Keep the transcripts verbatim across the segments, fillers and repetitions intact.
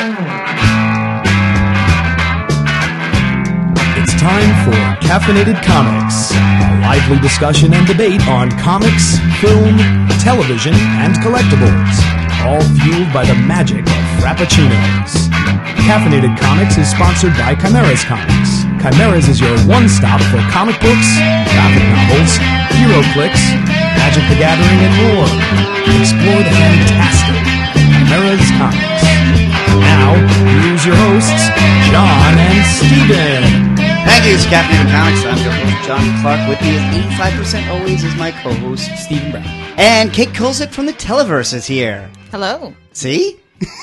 It's time for Caffeinated Comics, a lively discussion and debate on comics, film, television, and collectibles, all fueled by the magic of Frappuccinos. Caffeinated Comics is sponsored by Chimeras Comics. Chimeras is your one-stop for comic books, graphic novels, hero clicks, Magic the Gathering, and more. Explore the fantastic Chimeras Comics. Now, here's your hosts, John and Steven. Thank you, it's Caffeinated Comics. I'm your host, John Clark. With me is eighty-five percent always is my co-host, Stephen Brown. And Kate Kulzick from the Televerse is here. Hello. See?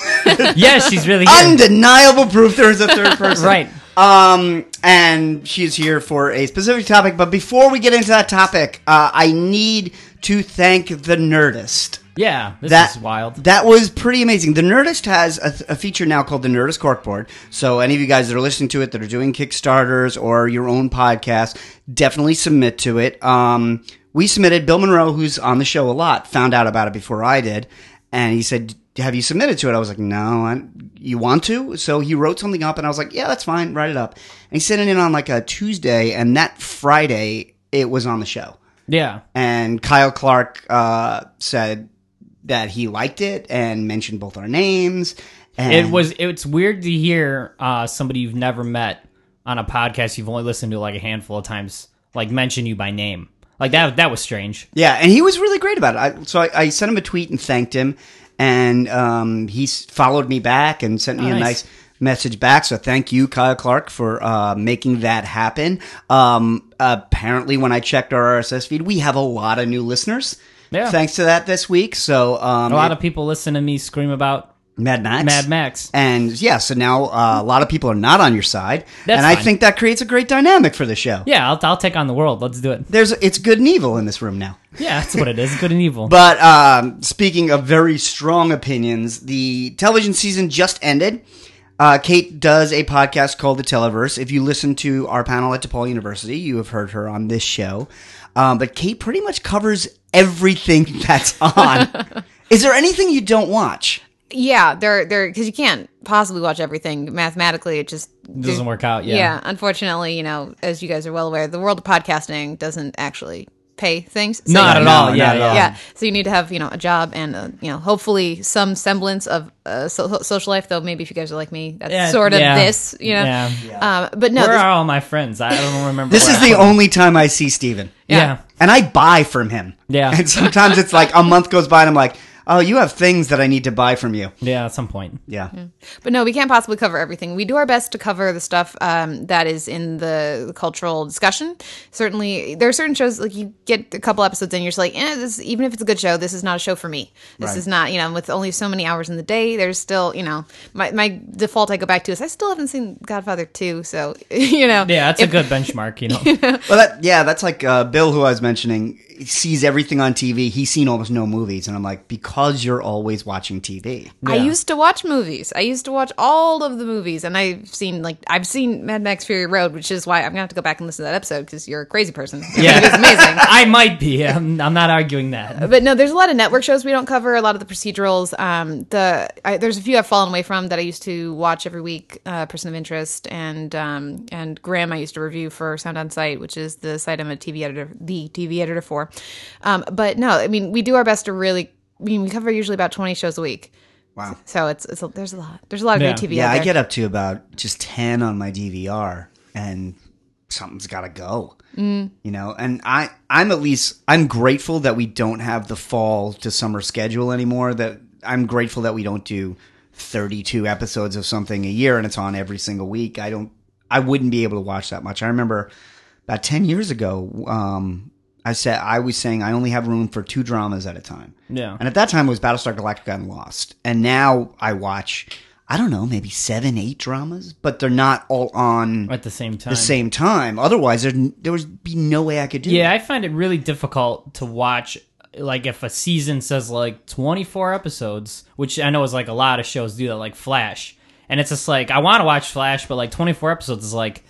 Yes, she's really here. Undeniable proof there is a third person. Right. Um, and she's here for a specific topic. But before we get into that topic, uh, I need to thank The Nerdist. Yeah, this that, is wild. That was pretty amazing. The Nerdist has a, a feature now called the Nerdist Corkboard. So any of you guys that are listening to it, that are doing Kickstarters or your own podcast, definitely submit to it. Um, we submitted. Bill Monroe, who's on the show a lot, found out about it before I did. And he said, have you submitted to it? I was like, no. I, you want to? So he wrote something up, and I was like, yeah, that's fine. Write it up. And he sent it in on like a Tuesday, and that Friday, it was on the show. Yeah. And Kyle Clark uh, said that he liked it and mentioned both our names. And It was. It's weird to hear uh, somebody you've never met on a podcast you've only listened to like a handful of times, like mention you by name. Like that. That was strange. Yeah, and he was really great about it. I, so I, I sent him a tweet and thanked him, and um, he s- followed me back and sent me Oh, a nice. nice message back. So thank you, Kyle Clark, for uh, making that happen. Um, apparently, when I checked our R S S feed, we have a lot of new listeners. Yeah. Thanks to that this week. So um, A lot it- of people listen to me scream about Mad Max. Mad Max. And yeah, so now uh, a lot of people are not on your side, That's and I fine. think that creates a great dynamic for the show. Yeah, I'll, I'll take on the world. Let's do it. There's it's good and evil in this room now. Yeah, that's what it is. Good and evil. But um, speaking of very strong opinions, the television season just ended. Uh, Kate does a podcast called The Televerse. If you listen to our panel at DePaul University, you have heard her on this show. Um, but Kate pretty much covers everything that's on. Is there anything you don't watch? Yeah, they're they're because you can't possibly watch everything mathematically. It just Doesn't work out. Yeah. Yeah, unfortunately, you know, as you guys are well aware, the world of podcasting doesn't actually pay things. So Not you- at No, all. not Yeah, at yeah. all. Yeah, so you need to have you know a job and uh, you know hopefully some semblance of uh, so- social life. Though maybe if you guys are like me, that's Yeah, sort of yeah. this. You know, Yeah. Um, but no, Where this- are all my friends? I don't remember. This where is I the put them. only time I see Steven. Yeah. And I buy from him. Yeah. And sometimes it's like a month goes by and I'm like, oh, you have things that I need to buy from you. Yeah. At some point. Yeah. But no, we can't possibly cover everything. We do our best to cover the stuff um, that is in the, the cultural discussion. Certainly, there are certain shows like you get a couple episodes in, you're just like, eh, this, even if it's a good show, this is not a show for me. This Right. is not, you know, with only so many hours in the day. There's still, you know, my my default I go back to is I still haven't seen Godfather two, so you know, Yeah, that's if- a good benchmark. You know. Well, that, yeah, that's like uh, Bill, who I was mentioning, he sees everything on T V. He's seen almost no movies. And I'm like, because you're always watching T V. I Yeah. used to watch movies. I used to watch all of the movies, and I've seen like I've seen Mad Max Fury Road, which is why I'm gonna have to go back and listen to that episode because you're a crazy person. Yeah. It is amazing. I might be. I'm, I'm not arguing that. But no, there's a lot of network shows we don't cover. A lot of the procedurals. Um, the I, there's a few I've fallen away from that I used to watch every week. Uh, Person of Interest and um, and Graham I used to review for Sound on Sight, which is the site I'm a T V editor, the T V editor for. Um, but no, I mean we do our best to really. I mean we cover usually about twenty shows a week. Wow. So it's it's a, there's a lot. There's a lot of Yeah. great T V. Yeah, out I there. get up to about just ten on my D V R and something's got to go. Mm. You know, and I, I'm at least, I'm grateful that we don't have the fall to summer schedule anymore. That I'm grateful that we don't do thirty-two episodes of something a year and it's on every single week. I don't, I wouldn't be able to watch that much. I remember about ten years ago, um, I said, I was saying I only have room for two dramas at a time. Yeah. And at that time it was Battlestar Galactica and Lost. And now I watch, I don't know, maybe seven, eight dramas, but they're not all on At the same time. the same time. Otherwise, there there would be no way I could do Yeah, it. I find it really difficult to watch. Like if a season says like twenty-four episodes, which I know is like a lot of shows do that, like Flash, and it's just like I want to watch Flash, but like twenty-four episodes is like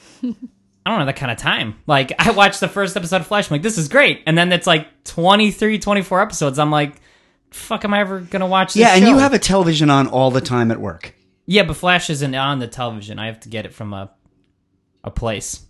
I don't have that kind of time. Like I watched the first episode of Flash, I'm like, this is great, and then it's like twenty-three, twenty-four episodes. I'm like, fuck, am I ever gonna watch this? Yeah, and show? you have a television on all the time at work. Yeah, but Flash isn't on the television. I have to get it from a a place.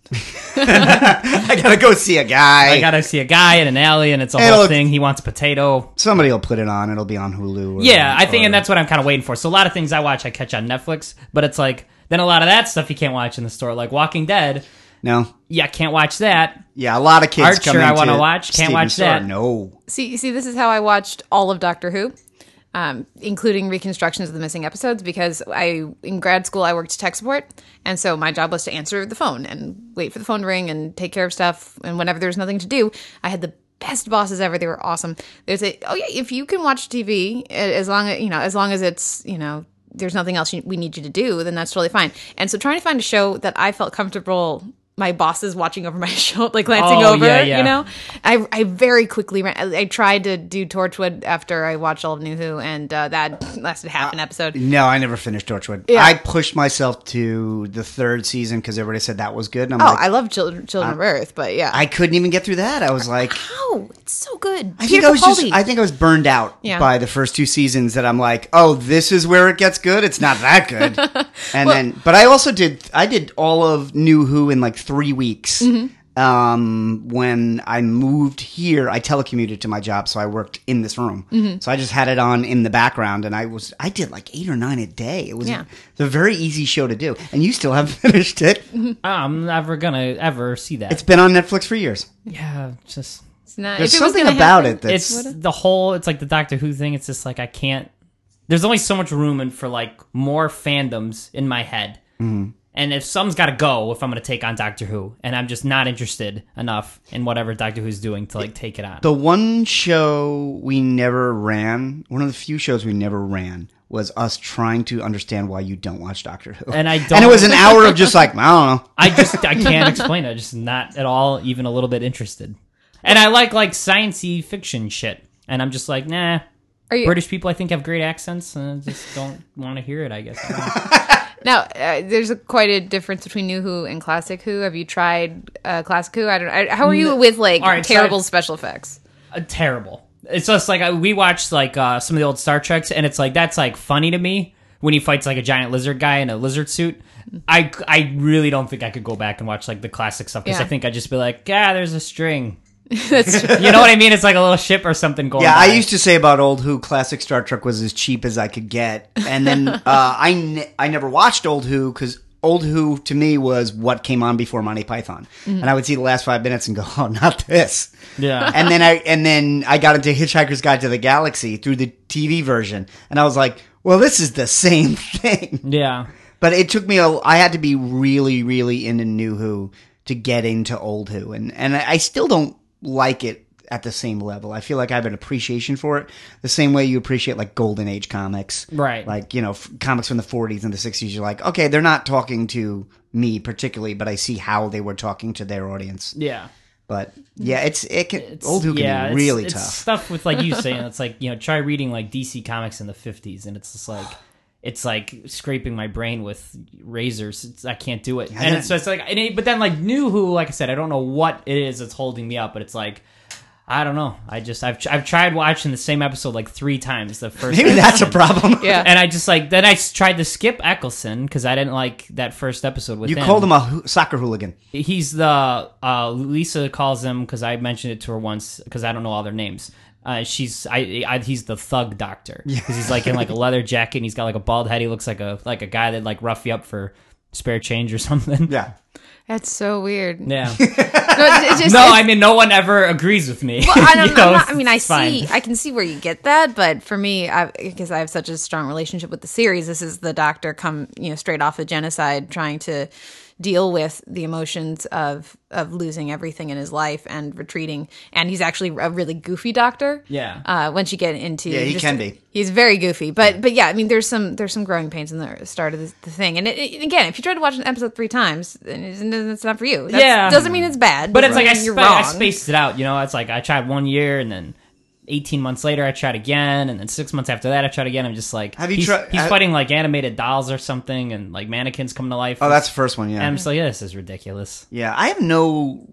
I gotta go see a guy. I gotta see a guy in an alley, and it's a It'll- whole thing. He wants a potato. Somebody will put it on. It'll be on Hulu. Or, Yeah, I think, or- and that's what I'm kind of waiting for. So a lot of things I watch, I catch on Netflix, but it's like then a lot of that stuff you can't watch in the store, like Walking Dead. No. Yeah, can't watch that. Yeah, a lot of kids Archer, come I into wanna watch, can't Steven's watch store. that. No. See, see, this is how I watched all of Doctor Who, um, including reconstructions of the missing episodes. Because I, in grad school, I worked tech support, and so my job was to answer the phone and wait for the phone to ring and take care of stuff. And whenever there was nothing to do, I had the best bosses ever. They were awesome. There's a oh yeah, if you can watch T V as long as you know, as long as it's you know. There's nothing else you, we need you to do, then that's totally fine. And so trying to find a show that I felt comfortable, my bosses watching over my shoulder, like glancing Oh, over, yeah, yeah. you know? I, I very quickly ran. I, I tried to do Torchwood after I watched all of New Who, and uh, that lasted half an episode. No, I never finished Torchwood. Yeah. I pushed myself to the third season because everybody said that was good. And I'm Oh, like, I love Children, Children of Earth, but yeah. I couldn't even get through that. I was like, How? It's so good. I think Peter I was just, Capaldi. I think I was burned out Yeah. by the first two seasons. That I'm like, oh, this is where it gets good. It's not that good. And then, but I also did, I did all of New Who in like three weeks. Mm-hmm. Um, when I moved here, I telecommuted to my job, so I worked in this room. Mm-hmm. So I just had it on in the background, and I was, I did like eight or nine a day. It was Yeah. a, it's a very easy show to do, and you still haven't finished it. I'm never gonna ever see that. It's been on Netflix for years. yeah, it's just It's not, There's if it was something gonna about happen- it that's it's the whole. It's like the Doctor Who thing. It's just like I can't. There's only so much room in for like more fandoms in my head. Mm-hmm. And if some's got to go, if I'm going to take on Doctor Who, and I'm just not interested enough in whatever Doctor Who's doing to like take it on. the one show we never ran. One of the few shows we never ran was us trying to understand why you don't watch Doctor Who. And I don't- And it was an hour of just like, I don't know. I just I can't explain it. Just not at all, even a little bit interested. And I like like science-y fiction shit, and I'm just like, nah. Are you- British people, I think, have great accents, and I just don't want to hear it. I guess. I don't know. Now, uh, there's a, quite a difference between New Who and Classic Who. Have you tried uh, Classic Who? I don't. I, how are you with like All right, so terrible I've- special effects? Uh, terrible. It's just like I, we watched like uh, some of the old Star Treks, and it's like that's like funny to me when he fights like a giant lizard guy in a lizard suit. I, I really don't think I could go back and watch like the classic stuff because Yeah. I think I'd just be like, yeah, there's a string. That's you know what I mean? It's like a little ship or something going. Yeah, by. I used to say about old Who, classic Star Trek was as cheap as I could get. And then uh, I, ne- I never watched old Who because old Who to me was what came on before Monty Python. And I would see the last five minutes and go, oh, not this. Yeah. and then I and then I got into Hitchhiker's Guide to the Galaxy through the T V version. And I was like, well, this is the same thing. Yeah. But it took me a I had to be really, really into New Who to get into old Who. And, and I still don't like it at the same level. I feel like I have an appreciation for it the same way you appreciate like Golden Age comics. Right. Like, you know, f- comics from the forties and the sixties. You're like, okay, they're not talking to me particularly, but I see how they were talking to their audience. Yeah. But yeah, it's it can It's- old Who can yeah, be it's- really it's tough. stuff with like you saying it's like, you know, try reading like D C comics in the fifties and it's just like it's like scraping my brain with razors. It's, I can't do it. And it's just like and it, but then like New Who, like I said, I don't know what it is that's holding me up, but it's like I don't know. I just I've I've tried watching the same episode like three times. The first Maybe that's a problem. Yeah. and I just like then I s- tried to skip Eccleston because I didn't like that first episode with You him. called him a hoo- soccer hooligan. He's the uh, Lisa calls him because I mentioned it to her once because I don't know all their names. Uh, she's I, I he's the thug doctor because he's like in like a leather jacket and he's got like a bald head. He looks like a like a guy that like rough you up for spare change or something. Yeah. That's so weird. Yeah. No, it's, it's just, No, it's- I mean no one ever agrees with me. Well, I, don't, You know, I'm not, I mean, I it's fine. see, I can see where you get that, but for me, I, because I have such a strong relationship with the series, this is the doctor come, you know, straight off the genocide, trying to deal with the emotions of of losing everything in his life and retreating. And he's actually a really goofy doctor. Yeah. Uh, once you get into, Yeah, he just- can be. He's very goofy, but but yeah, I mean, there's some there's some growing pains in the start of the, the thing. And it, it- again, if you try to watch an episode three times, then it's, it's not for you. That's, Yeah. doesn't mean it's bad. But it's like I, you're spa- I wrong. spaced it out. You know, it's like I tried one year and then eighteen months later I tried again and then six months after that I tried again. I'm just like, Have you he's, tried- he's have- fighting like animated dolls or something and like mannequins come to life. Oh, that's the first one, yeah. And I'm just like, yeah, this is ridiculous. Yeah, I have no.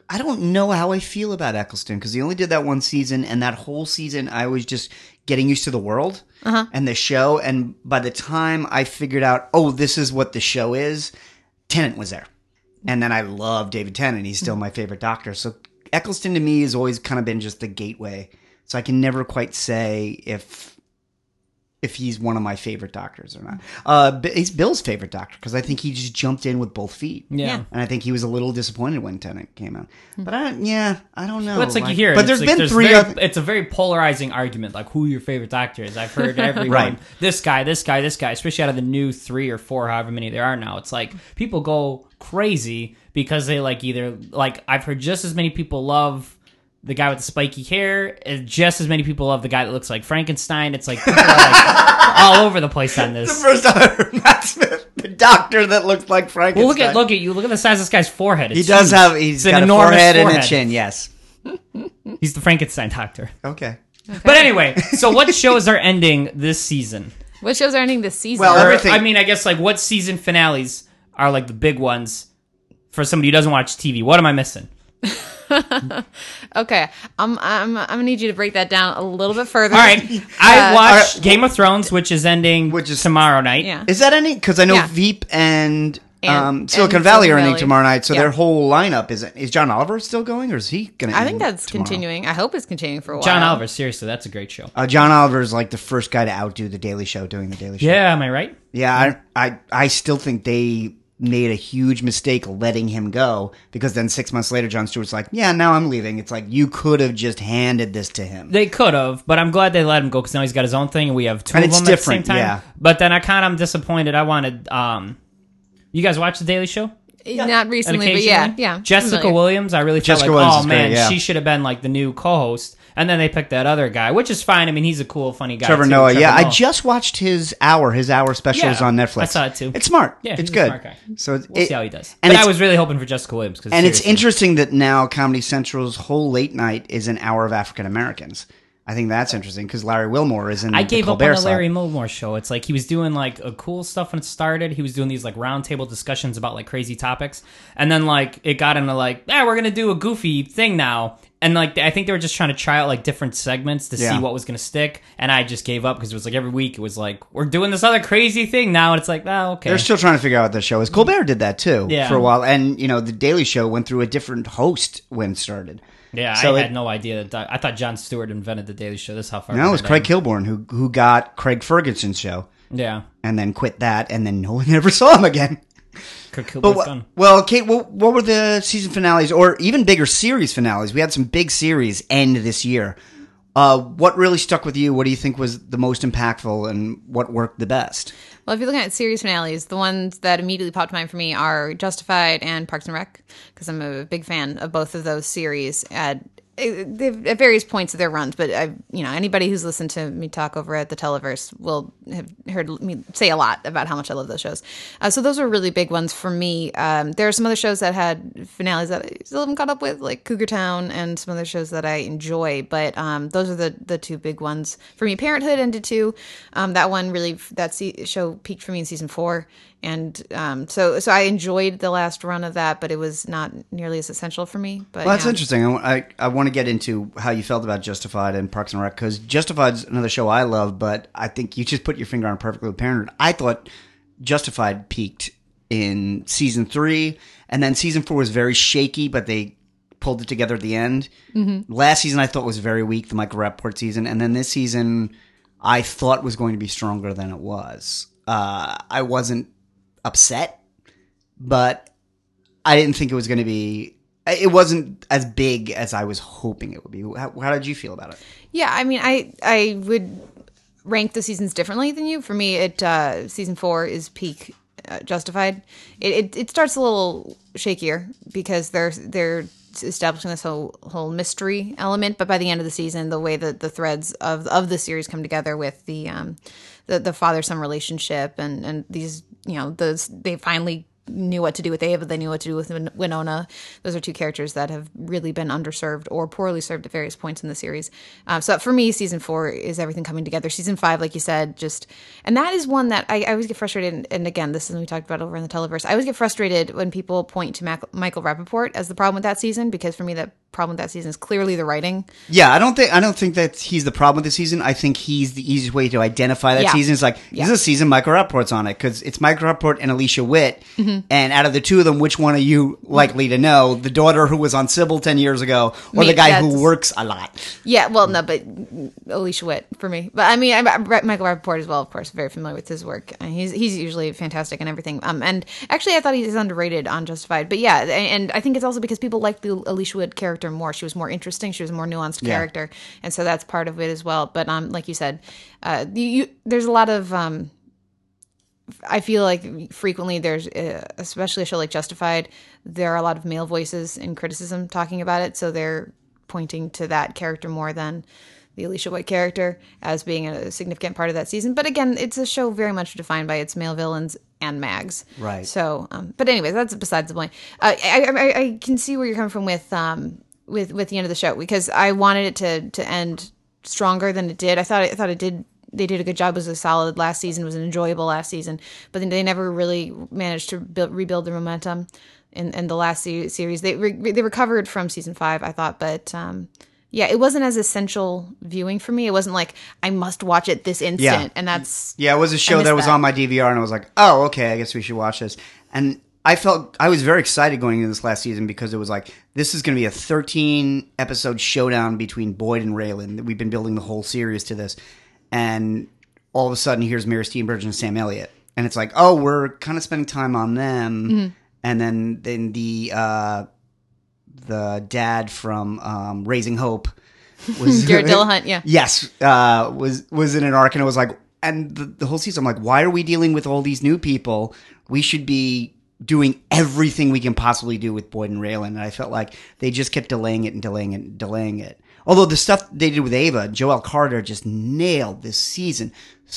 I don't know how I feel about Eccleston because he only did that one season, and that whole season I was just getting used to the world Uh-huh. and the show. And by the time I figured out, oh, this is what the show is, Tennant was there. And then I love David Tennant. He's still my favorite Doctor. So Eccleston to me has always kind of been just the gateway. So I can never quite say if if he's one of my favorite Doctors or not. Uh, B- he's Bill's favorite Doctor because I think he just jumped in with both feet. Yeah. Yeah. And I think he was a little disappointed when Tennant came out. But I, yeah, I don't know. Well, it's like, you hear it. But it's there's like, been there's three very, other. It's a very polarizing argument, like who your favorite Doctor is. I've heard everyone, Right. this guy, this guy, this guy, especially out of the new three or four, however many there are now. It's like people go crazy because they like either, like, I've heard just as many people love the guy with the spiky hair, and just as many people love the guy that looks like Frankenstein. It's like people are like all over the place on The this. first time I heard Matt Smith, the Doctor that looked like Frankenstein. Well, look at look at you. Look at the size of this guy's forehead. He It's does huge. have. He's It's got an a enormous forehead, and a forehead. chin. Yes. He's the Frankenstein Doctor. Okay. But anyway, so what shows are ending this season? What shows are ending this season? Well, Or, everything- I mean, I guess like what season finales are like the big ones for somebody who doesn't watch T V? What am I missing? okay, I'm, I'm I'm gonna need you to break that down a little bit further. All right, I Uh, watched all right, Game of Thrones, which is ending Which is- tomorrow night. Yeah. Is that any? Because I know Yeah. Veep and, And- um, and Silicon Valley Silicon are ending Valley. tomorrow night, so Yeah. their whole lineup is. Is John Oliver still going, or is he going to? I think that's continuing. I hope it's continuing for a while. John Oliver, seriously, that's a great show. Uh, John Oliver is like the first guy to outdo the Daily Show doing the Daily Show. Yeah, am I right? Yeah, I, I, I still think they made a huge mistake letting him go because then six months later, Jon Stewart's like, "Yeah, now I'm leaving." It's like you could have just handed this to him. They could have, but I'm glad they let him go because now he's got his own thing, and we have two And of it's them at the different, same time. yeah. But then I kind of am disappointed. I wanted. Um, you guys watch the Daily Show? Not recently, but yeah, Occasionally? yeah. Jessica familiar. Williams, I really Jessica felt like, Williams oh is great, man, yeah. she should have been like the new co-host. And then they picked that other guy, which is fine. I mean, he's a cool, funny guy. Trevor too, Noah, Trevor yeah, I Noah. just watched his hour. His hour special Yeah, is on Netflix. I saw it too. It's smart. Yeah, it's he's a good. smart guy. So it, We'll it- see how he does. And But it's, I was really hoping for Jessica Williams. Cause and it's seriously. interesting that now Comedy Central's whole late night is an hour of African Americans. I think that's interesting because Larry Wilmore is in. I the gave up Colbert on the slot. Larry Milmore show. It's like he was doing like a cool stuff when it started. He was doing these like roundtable discussions about like crazy topics, and then like it got into like, yeah, we're gonna do a goofy thing now. And like I think they were just trying to try out like different segments to Yeah. see what was gonna stick. And I just gave up because it was like every week it was like we're doing this other crazy thing now, and it's like, oh okay. They're still trying to figure out what the show is. Colbert did that too Yeah. for a while, and you know the Daily Show went through a different host when it started. yeah, so I it- had no idea that I thought Jon Stewart invented the Daily Show. This is how far. No, it was behind I Craig am. Kilborn who who got Craig Ferguson's show Yeah, and then quit that, and then no one ever saw him again. Craig But Kilborn's wha- done. well, Kate, what, what were the season finales, or even bigger series finales? We had some big series end this year. Uh, what really stuck with you? What do you think was the most impactful, and what worked the best? Well, if you're looking at series finales, the ones that immediately popped to mind for me are Justified and Parks and Rec, because I'm a big fan of both of those series at, they've- at various points of their runs. But I, you know, anybody who's listened to me talk over at the Televerse will have heard me say a lot about how much I love those shows. Uh, so those are really big ones for me. Um, there are some other shows that had finales that I still haven't caught up with, like Cougar Town, and some other shows that I enjoy. But um, those are the the two big ones for me. Parenthood ended too. Um, that one really, that se- show peaked for me in season four. And um, so, so I enjoyed the last run of that, but it was not nearly as essential for me. But Well, that's yeah. interesting. I, I, I want to get into how you felt about Justified and Parks and Rec, because Justified's another show I love, but I think you just put your finger on Perfectly with Parenthood. I thought Justified peaked in season three, and then season four was very shaky, but they pulled it together at the end. Mm-hmm. Last season I thought was very weak, the Michael Rappaport season, and then this season I thought was going to be stronger than it was. Uh, I wasn't upset, but I didn't think it was going to be. It wasn't as big as I was hoping it would be. How, how did you feel about it? Yeah, I mean, I I would rank the seasons differently than you. For me, it uh, season four is peak uh, Justified. It, it it starts a little shakier because they're they're establishing this whole whole mystery element, but by the end of the season, the way that the threads of of the series come together with the um the the father son relationship and and these, you know, those they finally knew what to do with Ava. They knew what to do with Win- Winona. Those are two characters that have really been underserved or poorly served at various points in the series. Um, so for me, season four is everything coming together. Season five, like you said, just and that is one that I, I always get frustrated. And, and again, this is what we talked about over in the Televerse. I always get frustrated when people point to Mac- Michael Rappaport as the problem with that season, because for me, that problem with that season is clearly the writing. Yeah, I don't think I don't think that he's the problem with the season. I think he's the easiest way to identify that Yeah. season. It's like Yeah. this is a season Michael Rappaport's on it because it's Michael Rappaport and Alicia Witt. Mm-hmm. And out of the two of them, which one are you likely to know? The daughter who was on Sybil ten years ago, or Me, the guy that's- who works a lot? Yeah, well, no, but Alicia Witt for me. But I mean, I, I, Michael Rappaport as well, of course, very familiar with his work. And he's he's usually fantastic and everything. Um, and actually, I thought he's underrated on Justified. But yeah, and, and I think it's also because people like the Alicia Witt character more. She was more interesting. She was a more nuanced Yeah. character, and so that's part of it as well. But um, like you said, uh, you, you there's a lot of um. I feel like frequently there's, uh, especially a show like Justified, there are a lot of male voices in criticism talking about it. So they're pointing to that character more than the Alicia Witt character as being a significant part of that season. But again, it's a show very much defined by its male villains and mags. Right. So, um, but anyways, that's besides the point. Uh, I, I, I can see where you're coming from with, um, with, with the end of the show, because I wanted it to, to end stronger than it did. I thought, I thought it did. They did a good job. It was a solid last season. It was an enjoyable last season, but then they never really managed to build, rebuild the momentum in, in the last se- series. They re- they recovered from season five, I thought, but um, yeah, it wasn't as essential viewing for me. It wasn't like I must watch it this instant, Yeah. and that's Yeah, it was a show missed that was that. on my D V R, and I was like, oh, okay, I guess we should watch this. And I felt I was very excited going into this last season because it was like, this is going to be a thirteen episode showdown between Boyd and Raylan. We've been building the whole series to this. And all of a sudden, here's Mary Steenburgen and Sam Elliott. And it's like, oh, we're kind of spending time on them. Mm-hmm. And then, then the uh, the dad from um, Raising Hope was Jared Dillahunt, yeah. Yes, uh, was was in an arc, and it was like, and the, the whole season, I'm like, why are we dealing with all these new people? We should be doing everything we can possibly do with Boyd and Raylan. And I felt like they just kept delaying it and delaying it and delaying it. Although the stuff they did with Ava, Joelle Carter just nailed this season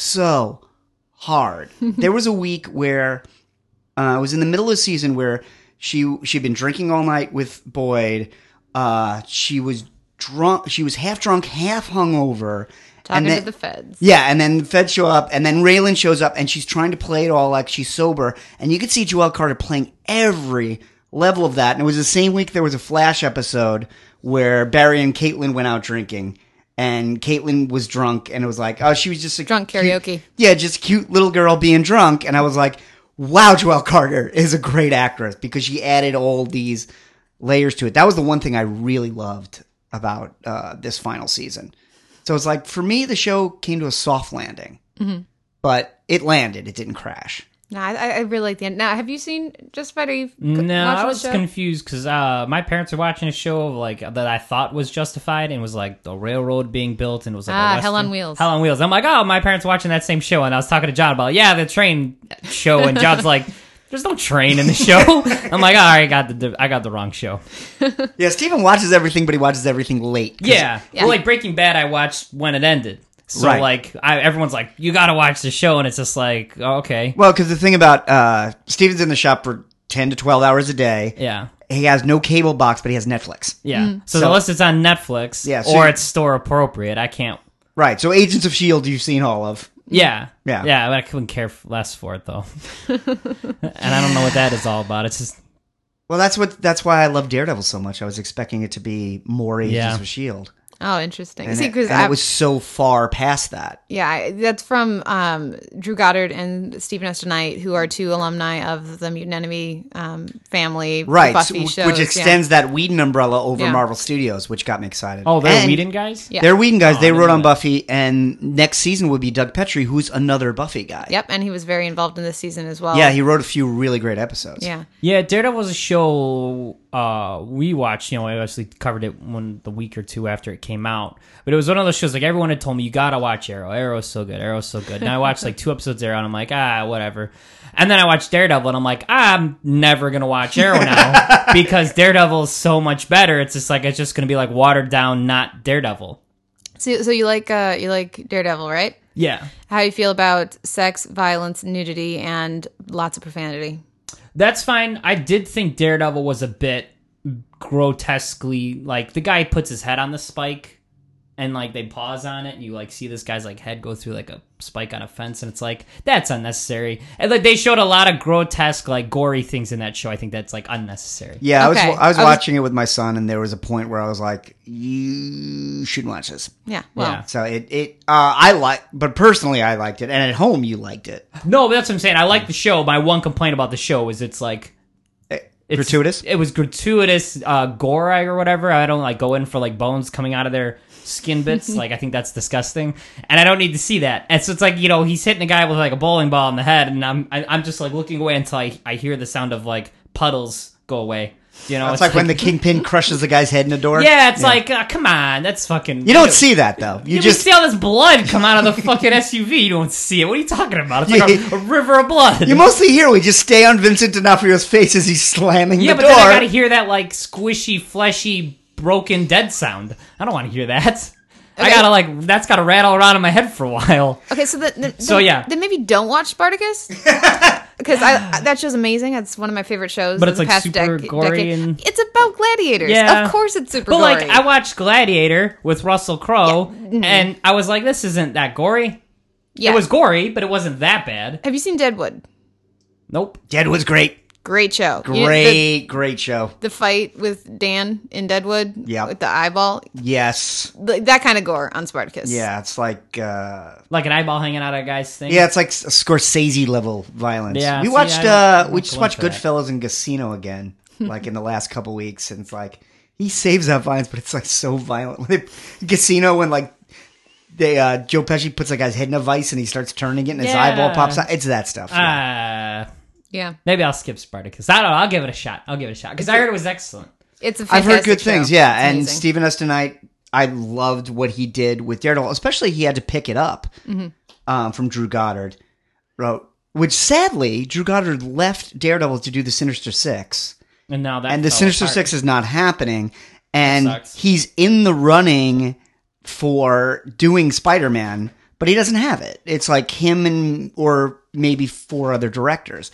so hard. There was a week where uh, it was in the middle of the season where she she'd been drinking all night with Boyd. Uh, she was drunk. She was half drunk, half hungover. talking and then, to the feds. Yeah, and then the feds show up, and then Raylan shows up, and she's trying to play it all like she's sober. And you could see Joelle Carter playing every level of that. And it was the same week there was a Flash episode where Barry and Caitlin went out drinking, and Caitlin was drunk, and it was like, oh, she was just a Drunk cute- karaoke. yeah, just a cute little girl being drunk. And I was like, wow, Joelle Carter is a great actress because she added all these layers to it. That was the one thing I really loved about uh, this final season. So it's like, for me, the show came to a soft landing, Mm-hmm. but it landed. It didn't crash. No, I, I really like the end. Now, have you seen Justified? Are you No, I watching was the show? confused because uh, my parents were watching a show like that I thought was Justified, and it was like the railroad being built, and it was like Ah, a Hell on Western- Wheels. Hell on Wheels. I'm like, oh, my parents are watching that same show, and I was talking to John about, yeah, the train show, and John's like, there's no train in the show. I'm like, oh, I got the I got the wrong show. Yeah, Steven watches everything, but he watches everything late. 'Cause- Yeah. Yeah. Well, like Breaking Bad, I watched when it ended. So Right. like, I, everyone's like, you got to watch the show, and it's just like, oh, okay, Well, because the thing about uh, Steven's in the shop for ten to twelve hours a day. yeah. He has no cable box, but he has Netflix. Yeah. So, So- unless it's on Netflix Yeah, so or you- it's store appropriate, I can't. Right. So Agents of S H I E L D you've seen all of. Yeah. Yeah. Yeah. I couldn't care less for it though. And I don't know what that is all about. It's just Well, that's what. That's why I love Daredevil so much. I was expecting it to be more Agents Yeah. of S H I E L D. Oh, interesting. And, See, it, because and it was so far past that. yeah, I- that's from um, Drew Goddard and Stephen S. Knight, who are two alumni of the Mutant Enemy um, family, Right. Buffy so- shows. which yeah. extends that Whedon umbrella over Yeah. Marvel Studios, which got me excited. oh, they're And Whedon guys. Yeah. They're Whedon guys. Oh, I they didn't wrote know on that. Buffy, and next season would be Doug Petrie, who's another Buffy guy. Yep, and he was very involved in this season as well. Yeah, he wrote a few really great episodes. yeah. Yeah, Daredevil was a show uh, we watched. You know, I actually covered it one the week or two after it came out. But it was one of those shows like everyone had told me you gotta watch Arrow. Arrow's so good. Arrow's so good. And I watched like two episodes of Arrow, and I'm like, ah, whatever. And then I watched Daredevil, and I'm like, I'm never gonna watch Arrow now because Daredevil is so much better. It's just like it's just gonna be like watered down, not Daredevil. So, so you like uh, you like Daredevil, right? Yeah. How you feel about sex, violence, nudity, and lots of profanity? That's fine. I did think Daredevil was a bit grotesquely, like, the guy puts his head on the spike and, like, they pause on it and you, like, see this guy's, like, head go through, like, a spike on a fence, and it's like, that's unnecessary. And, like, they showed a lot of grotesque, like, gory things in that show. I think that's, like, unnecessary. Yeah, Okay. I was I was I was- watching it with my son, and there was a point where I was like, "You should watch this." Yeah. Well, Yeah. So it it uh, I like, but personally, I liked it, and at home, you liked it. No, but that's what I'm saying. I like the show. My one complaint about the show is it's, like, it's, Gratuitous. It was gratuitous, uh, gore or whatever. I don't, like, go in for, like, bones coming out of their skin bits. Like, I think that's disgusting, and I don't need to see that. And so it's like, you know, he's hitting a guy with, like, a bowling ball in the head, and I'm I, I'm just, like, looking away until I, I hear the sound of, like, puddles go away. You know, It's like when the Kingpin crushes the guy's head in the door. yeah, it's like, uh, come on, that's fucking. You don't see that though. You You just see all this blood come out of the fucking S U V. You don't see it. What are you talking about? It's like a, a river of blood. you mostly hear we just stay on Vincent D'Onofrio's face as he's slamming yeah, the but door. then I gotta hear that, like, squishy, fleshy, broken, dead sound. I don't want to hear that. I Okay. gotta, like, that's gotta rattle around in my head for a while. okay, so the, the, So, then- yeah. then maybe don't watch Spartacus because I, I that show's amazing. It's one of my favorite shows. But of it's, the like, past super dec- gory decade. and- It's about gladiators. Yeah. Of course, it's super But, gory. like, I watched Gladiator with Russell Crowe, and I was like, this isn't that gory. yeah. It was gory, but it wasn't that bad. Have you seen Deadwood? Nope. Deadwood's great, Great show. You- great, great show. the, the fight with Dan in Deadwood. Yep. With the eyeball. Yes, Th- That kind of gore on Spartacus. yeah, it's like uh, Like an eyeball hanging out of a guy's thing. yeah, it's like Scorsese level violence. Yeah, we see, watched I don't- uh, I don't we just go watched into that. Goodfellas and Casino again, like in the last couple weeks, and it's like he saves that violence, but it's like so violent. When they, Casino, when like they uh, Joe Pesci puts a guy's head in a vice and he starts turning it, and his Yeah. eyeball pops out. It's that stuff. yeah. Uh, Yeah. maybe I'll skip Spartacus. I don't know. I'll give it a shot. I'll give it a shot. Because I heard it was excellent. It's a I've fantastic heard good show. things, yeah. It's And amazing. Stephen S. Knight, I loved what he did with Daredevil. Especially he had to pick it up Mm-hmm. um, from Drew Goddard, wrote, which sadly Drew Goddard left Daredevil to do the Sinister Six, And now that and the fell Sinister apart. Six is not happening, and sucks. he's in the running for doing Spider-Man, but he doesn't have it. It's like him and or maybe four other directors.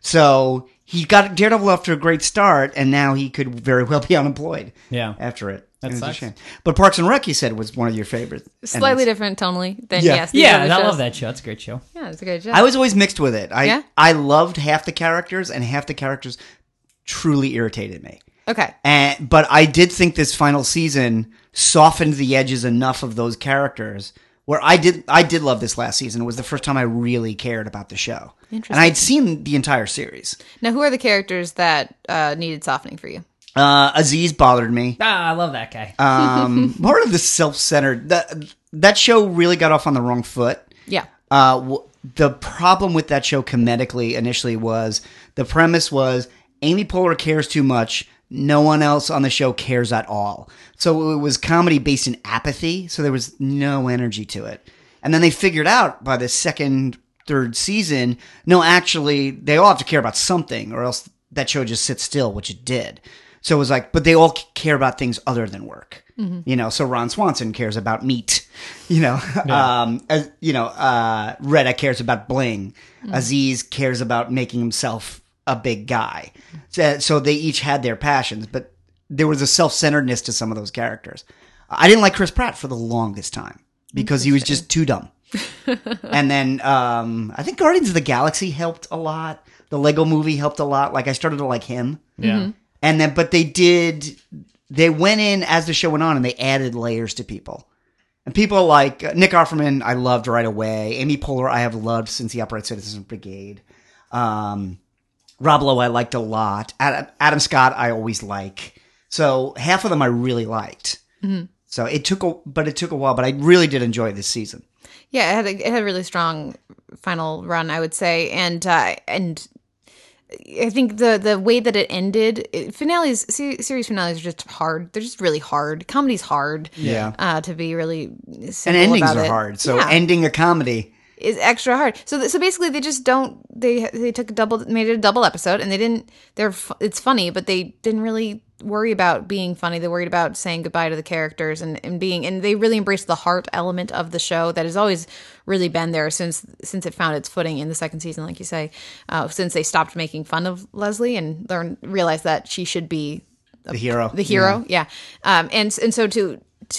So he got Daredevil off to a great start, and now he could very well be unemployed. Yeah. After it, That And it's a sucks. shame. But Parks and Rec, you said, was one of your favorites. Slightly And different tonally than Yeah. yes. these Yeah, other I shows. love that show. It's a great show. Yeah, it's a good show. I was always mixed with it. I Yeah? I loved half the characters, and half the characters truly irritated me. okay. And but I did think this final season softened the edges enough of those characters where I did I did love this last season. It was the first time I really cared about the show. And I'd seen the entire series. Now, who are the characters that uh, needed softening for you? Uh, Aziz bothered me. Ah, I love that guy. Um, more of the self-centered. That that show really got off on the wrong foot. Yeah. Uh, w- the problem with that show comedically initially was the premise was Amy Poehler cares too much. No one else on the show cares at all. So it was comedy based in apathy. So there was no energy to it. And then they figured out by the second, third season, no, actually, they all have to care about something, or else that show just sits still, which it did. So it was like, but they all care about things other than work. You know, so Ron Swanson cares about meat. You know, um, as, you know, uh, Retta cares about bling. Aziz cares about making himself a big guy. So, so they each had their passions, but there was a self-centeredness to some of those characters. I didn't like Chris Pratt for the longest time because he was just too dumb. And then um, I think Guardians of the Galaxy helped a lot. The Lego Movie helped a lot. Like I started to like him. yeah. And then, but they did, they went in as the show went on and they added layers to people. And people like uh, Nick Offerman, I loved right away. Amy Poehler, I have loved since the Upright Citizens Brigade. Um, Rob Lowe, I liked a lot. Adam, Adam Scott, I always like. So half of them I really liked. So it took a, but it took a while, but I really did enjoy this season. Yeah, it had a, it had a really strong final run, I would say, and uh, and I think the the way that it ended, it, finales, se- series finales are just hard. They're just really hard. Comedy's hard. Yeah. uh, to be really And simple endings about are it. hard. So Yeah. ending a comedy. is extra hard. So th- so basically, they just don't. They they took a double, made it a double episode, and they didn't. They're fu- it's funny, but they didn't really worry about being funny. They worried about saying goodbye to the characters and, and being, and they really embraced the heart element of the show that has always really been there since since it found its footing in the second season, like you say, uh, since they stopped making fun of Leslie and learned realized that she should be The hero. the hero, yeah, yeah. Um, and and so to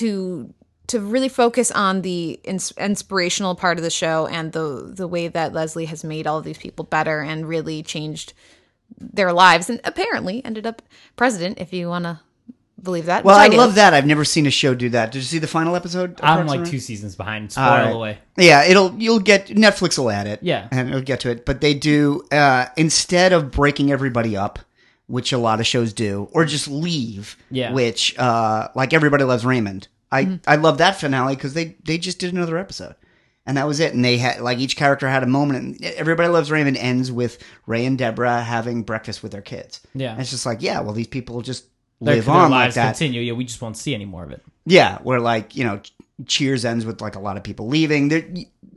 to to really focus on the ins- inspirational part of the show and the the way that Leslie has made all of these people better and really changed their lives, and apparently ended up president, if you want to believe that. Well, which I, do. love that. I've never seen a show do that. Did you see the final episode? of I'm Parks like and two Rec? seasons behind. Spoil All right. away. Yeah, it'll you'll get Netflix will add it. Yeah. and it'll get to it. But they do uh, instead of breaking everybody up, which a lot of shows do, or just leave. Yeah. Which uh, like Everybody Loves Raymond. I Mm-hmm. I love that finale because they they just did another episode. And that was it. And they had, like, each character had a moment. And Everybody Loves Raymond ends with Ray and Deborah having breakfast with their kids. Yeah. And it's just like, yeah, well, these people just Their, live their on like lives that. continue. Yeah, we just won't see any more of it. Yeah, where, like, you know, Cheers ends with, like, a lot of people leaving. There,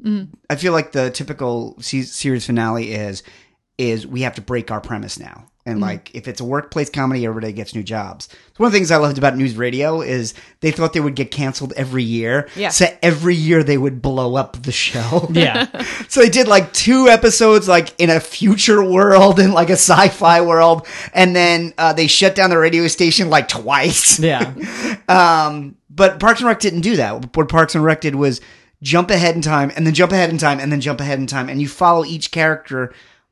I feel like the typical se- series finale is, is we have to break our premise now. And, like, if it's a workplace comedy, everybody gets new jobs. So one of the things I loved about News Radio is they thought they would get canceled every year. Yeah. So every year they would blow up the show. Yeah. So they did like two episodes, like in a future world and like a sci-fi world, and then uh, they shut down the radio station like twice. Yeah. Um, but Parks and Rec didn't do that. What Parks and Rec did was jump ahead in time, and then jump ahead in time, and then jump ahead in time, and you follow each character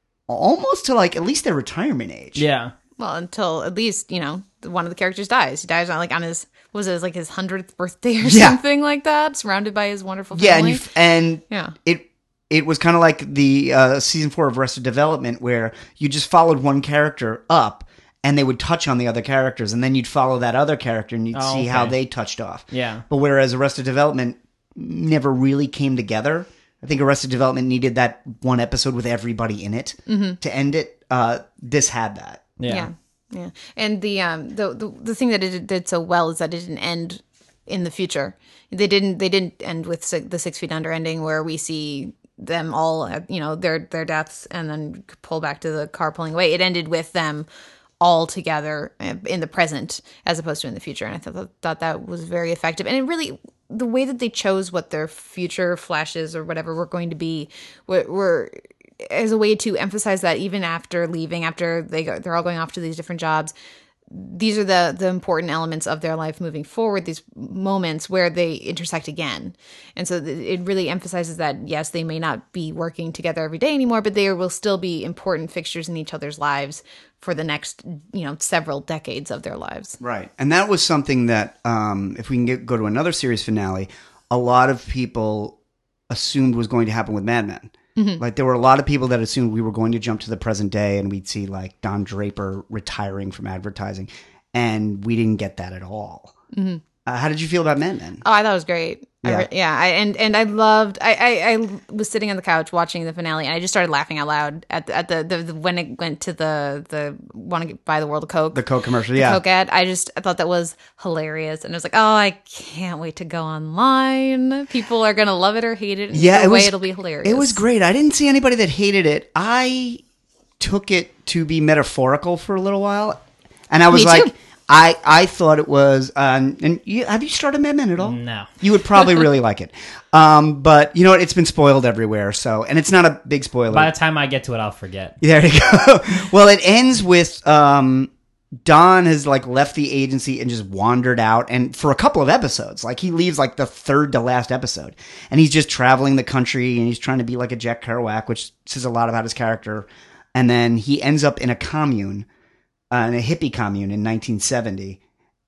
almost to like at least their retirement age. Yeah. Well, until at least, you know, one of the characters dies. He dies on like on his, what was it, like his hundredth birthday or Yeah. something like that, surrounded by his wonderful family. Yeah, and you f- and Yeah. it it was kind of like the uh, season four of Arrested Development, where you just followed one character up, and they would touch on the other characters, and then you'd follow that other character, and you'd Oh, see how okay. they touched off. Yeah. But whereas Arrested Development never really came together, I think Arrested Development needed that one episode with everybody in it to end it. Uh, this had that. Yeah. Yeah, yeah. And the um the the, the thing that it did, did so well is that it didn't end in the future. They didn't they didn't end with si- the Six Feet Under ending where we see them all, uh, you know, their their deaths and then pull back to the car pulling away. It ended with them all together in the present as opposed to in the future, and I thought thought that was very effective. And it really, the way that they chose what their future flashes or whatever were going to be were, were as a way to emphasize that even after leaving, after they go, they're all going off to these different jobs, these are the the important elements of their life moving forward, these moments where they intersect again. And so th- it really emphasizes that, yes, they may not be working together every day anymore, but they will still be important fixtures in each other's lives for the next, you know, several decades of their lives. Right. And that was something that, um, if we can get, go to another series finale, a lot of people assumed was going to happen with Mad Men. Mm-hmm. Like, there were a lot of people that assumed we were going to jump to the present day and we'd see, like, Don Draper retiring from advertising. And we didn't get that at all. Mm-hmm. Uh, how did you feel about Mad Men? Oh, I thought it was great. I Yeah. re- yeah. I, and and I loved. I, I I was sitting on the couch watching the finale, and I just started laughing out loud at the, at the, the, the when it went to the the want to buy the world of Coke. The Coke commercial, yeah. Coke ad. I just I thought that was hilarious, and I was like, oh, I can't wait to go online. People are gonna love it or hate it. Yeah, Either it was, way, it'll be hilarious. It was great. I didn't see anybody that hated it. I took it to be metaphorical for a little while, and I was Me like, too. I I thought it was. Um, and you, have you started Mad Men at all? No. You would probably really like it. Um, but you know what? It's been spoiled everywhere. So, and it's not a big spoiler. By the time I get to it, I'll forget. There you go. Well, it ends with um, Don has like left the agency and just wandered out, and for a couple of episodes, like he leaves like the third to last episode, and he's just traveling the country and he's trying to be like a Jack Kerouac, which says a lot about his character. And then he ends up in a commune, uh, in a hippie commune in nineteen seventy.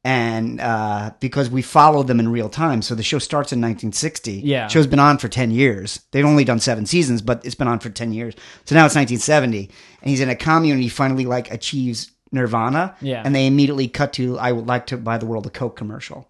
And uh, because we followed them in real time, so the show starts in nineteen sixty. Yeah. Show's been on for ten years. They've only done seven seasons, but it's been on for ten years. So now it's nineteen seventy, and he's in a commune, and he finally like achieves nirvana. Yeah. And they immediately cut to, I would like to buy the world of Coke commercial.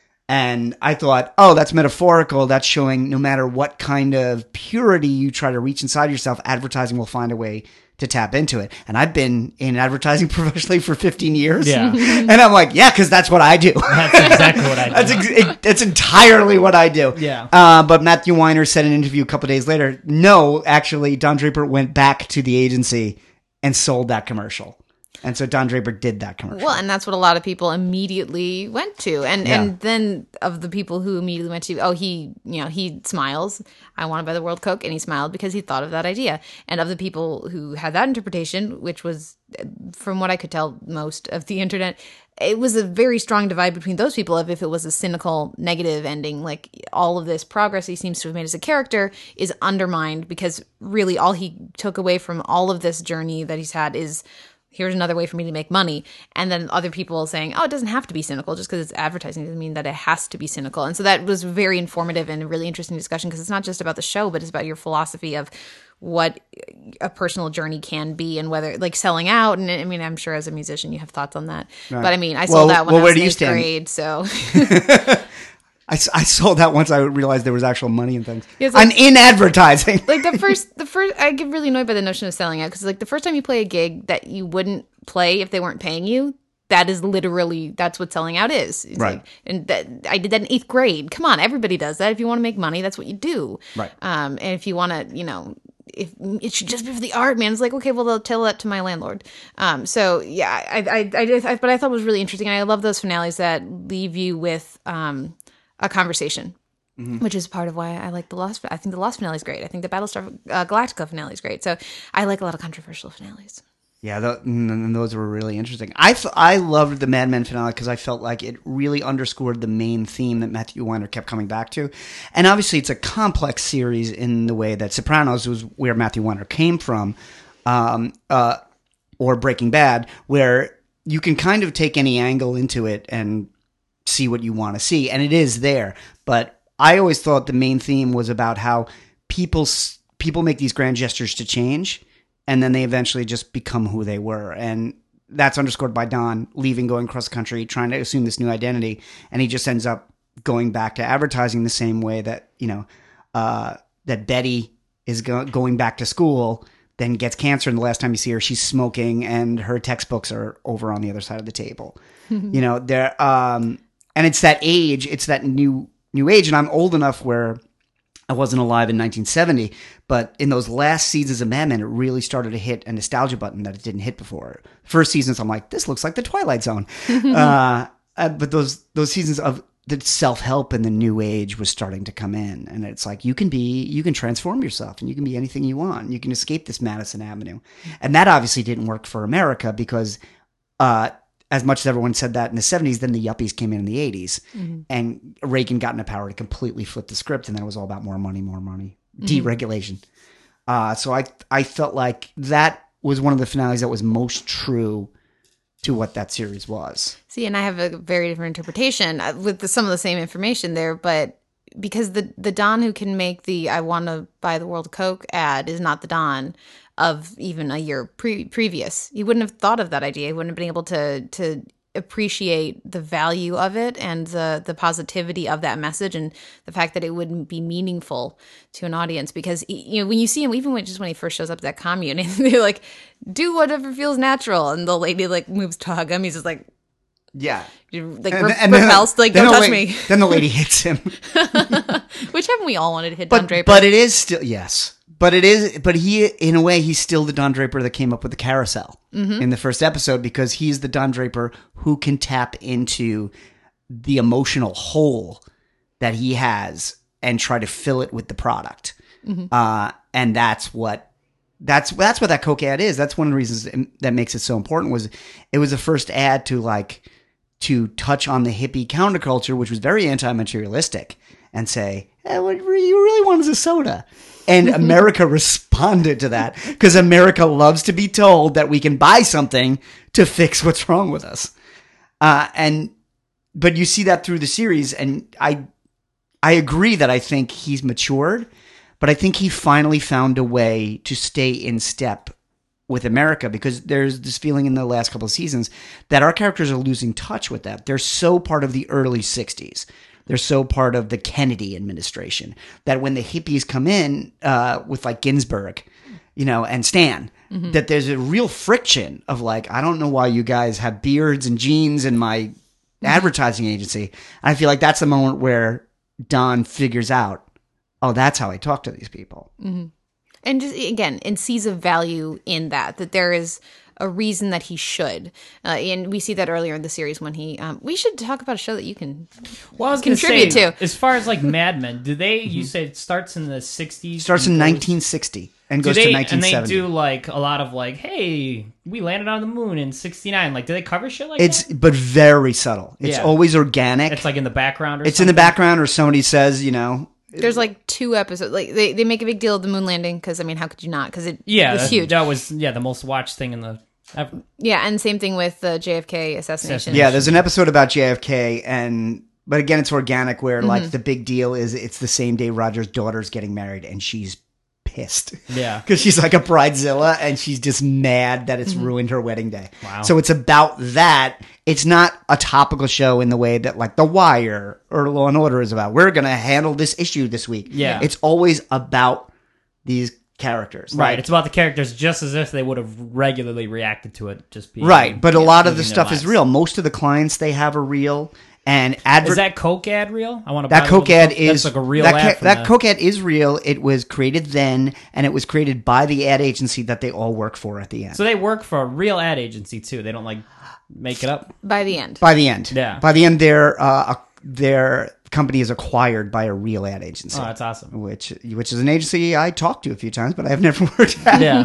And I thought, oh, that's metaphorical. That's showing no matter what kind of purity you try to reach inside yourself, advertising will find a way to tap into it. And I've been in advertising professionally for fifteen years. Yeah. And I'm like, yeah, because that's what I do. That's exactly what I do. That's, ex- it, that's entirely what I do. Yeah. Uh, but Matthew Weiner said in an interview a couple days later, no, actually, Don Draper went back to the agency and sold that commercial. And so Don Draper did that commercial. Well, and that's what a lot of people immediately went to. And Yeah. and then of the people who immediately went to, oh, he, you know, he smiles. I want to buy the World Coke. And he smiled because he thought of that idea. And of the people who had that interpretation, which was, from what I could tell, most of the internet, it was a very strong divide between those people of if it was a cynical, negative ending, like all of this progress he seems to have made as a character is undermined because really all he took away from all of this journey that he's had is, here's another way for me to make money. And then other people saying, oh, it doesn't have to be cynical. Just because it's advertising doesn't mean that it has to be cynical. And so that was very informative and a really interesting discussion because it's not just about the show, but it's about your philosophy of what a personal journey can be and whether, like, selling out. And I mean, I'm sure as a musician, you have thoughts on that. Right. But I mean, I sold well, that when well, I where was do in you eighth stand? grade, so... I, I sold that once I realized there was actual money in things. Yeah, like, I'm in advertising. Like the first, the first, I get really annoyed by the notion of selling out because like the first time you play a gig that you wouldn't play if they weren't paying you, that is literally, that's what selling out is. It's right. Like, and that, I did that in eighth grade. Come on, everybody does that. If you want to make money, that's what you do. Right. Um, and if you want to, you know, if it should just be for the art, man, it's like, okay, well, they'll tell that to my landlord. Um, so yeah, I, I, I, did, I, but I thought it was really interesting. And I love those finales that leave you with, um, a conversation. Mm-hmm. Which is part of why I like the Lost. I think the Lost finale is great. I think the Battlestar uh, Galactica finale is great. So I like a lot of controversial finales. Yeah, th- and those were really interesting. I, f- I loved the Mad Men finale because I felt like it really underscored the main theme that Matthew Weiner kept coming back to. And obviously it's a complex series in the way that Sopranos was where Matthew Weiner came from, um, uh, or Breaking Bad, where you can kind of take any angle into it and see what you want to see. And it is there. But I always thought the main theme was about how people people make these grand gestures to change, and then they eventually just become who they were. And that's underscored by Don leaving, going across the country, trying to assume this new identity, and he just ends up going back to advertising the same way that, you know, uh, that Betty is go- going back to school, then gets cancer, and the last time you see her, she's smoking, and her textbooks are over on the other side of the table. You know, there, um, and it's that age, it's that new. New age, and I'm old enough where I wasn't alive in nineteen seventy, but in those last seasons of Mad Men, it really started to hit a nostalgia button that it didn't hit before. First seasons, I'm like, this looks like the Twilight Zone. uh, uh, but those those seasons of the self-help and the new age was starting to come in, and it's like, you can be, you can transform yourself, and you can be anything you want. You can escape this Madison Avenue. And that obviously didn't work for America because uh, as much as everyone said that in the seventies, then the yuppies came in in the eighties, mm-hmm. and Reagan got into power to completely flip the script, and then it was all about more money, more money, mm-hmm. deregulation. Uh, so I I felt like that was one of the finales that was most true to what that series was. See, and I have a very different interpretation with the, some of the same information there, but because the, the Don who can make the I want to buy the World Coke ad is not the Don of even a year pre- previous. He wouldn't have thought of that idea. He wouldn't have been able to to appreciate the value of it and the the positivity of that message and the fact that it wouldn't be meaningful to an audience. Because, you know, when you see him, even when just when he first shows up at that commune, and they're like, do whatever feels natural, and the lady like moves to hug him, he's just like, yeah, like and, re- and repulsed, then, like don't the touch la- me. Then the lady hits him. Which haven't we all wanted to hit but, Don Draper? But it is still, yes. But it is, but he, in a way, he's still the Don Draper that came up with the carousel mm-hmm. in the first episode, because he's the Don Draper who can tap into the emotional hole that he has and try to fill it with the product. Mm-hmm. Uh, and that's what, that's, that's what that Coke ad is. That's one of the reasons that makes it so important. Was it was the first ad to like, to touch on the hippie counterculture, which was very anti-materialistic, and say, hey, what you really want is a soda. And America responded to that, because America loves to be told that we can buy something to fix what's wrong with us. Uh, and but you see that through the series, and I I agree that I think he's matured, but I think he finally found a way to stay in step with America, because there's this feeling in the last couple of seasons that our characters are losing touch with that. They're so part of the early sixties. They're so part of the Kennedy administration that when the hippies come in uh, with like Ginsburg, you know, and Stan, mm-hmm. that there's a real friction of like, I don't know why you guys have beards and jeans in my mm-hmm. advertising agency. And I feel like that's the moment where Don figures out, oh, that's how I talk to these people. Mm-hmm. And just, again, and sees a value in that, that there is a reason that he should. Uh, and we see that earlier in the series when he, um, we should talk about a show that you can well, I was contribute say, to. As far as like Mad Men, do they, you say it starts in the sixties? Starts in nineteen sixty and goes they, to nineteen seventy. And they do like a lot of like, hey, we landed on the moon in sixty-nine. Like, do they cover shit like it's, that? But very subtle. It's Yeah. always organic. It's like in the background or It's something? in the background or somebody says, you know, There's like two episodes. Like they, they make a big deal of the moon landing because I mean, how could you not? Because it Yeah, was that, huge. that was yeah the most watched thing in the ever. Yeah, and same thing with the J F K assassination. yeah, there's an episode about J F K, and but again, it's organic where like Mm-hmm. the big deal is it's the same day Roger's daughter's getting married, and she's pissed. Yeah. Because she's like a bridezilla, and she's just mad that it's ruined her wedding day. Wow. So it's about that. It's not a topical show in the way that like The Wire or Law and Order is about. We're going to handle this issue this week. Yeah. It's always about these characters. Right, Like, it's about the characters just as if they would have regularly reacted to it. Just being right. But a lot of the living their stuff is lives. real. Most of the clients they have are real. And adver- Is that Coke ad real? I want to. That Coke ad is that's like a real that, ad. ca- from that the- Coke ad is real. It was created then, and it was created by the ad agency that they all work for at the end. So they work for a real ad agency too. They don't like make it up. By the end. by the end, Yeah. By the end, their uh, their company is acquired by a real ad agency. Oh, that's awesome. Which which is an agency I talked to a few times, but I have never worked at. Yeah,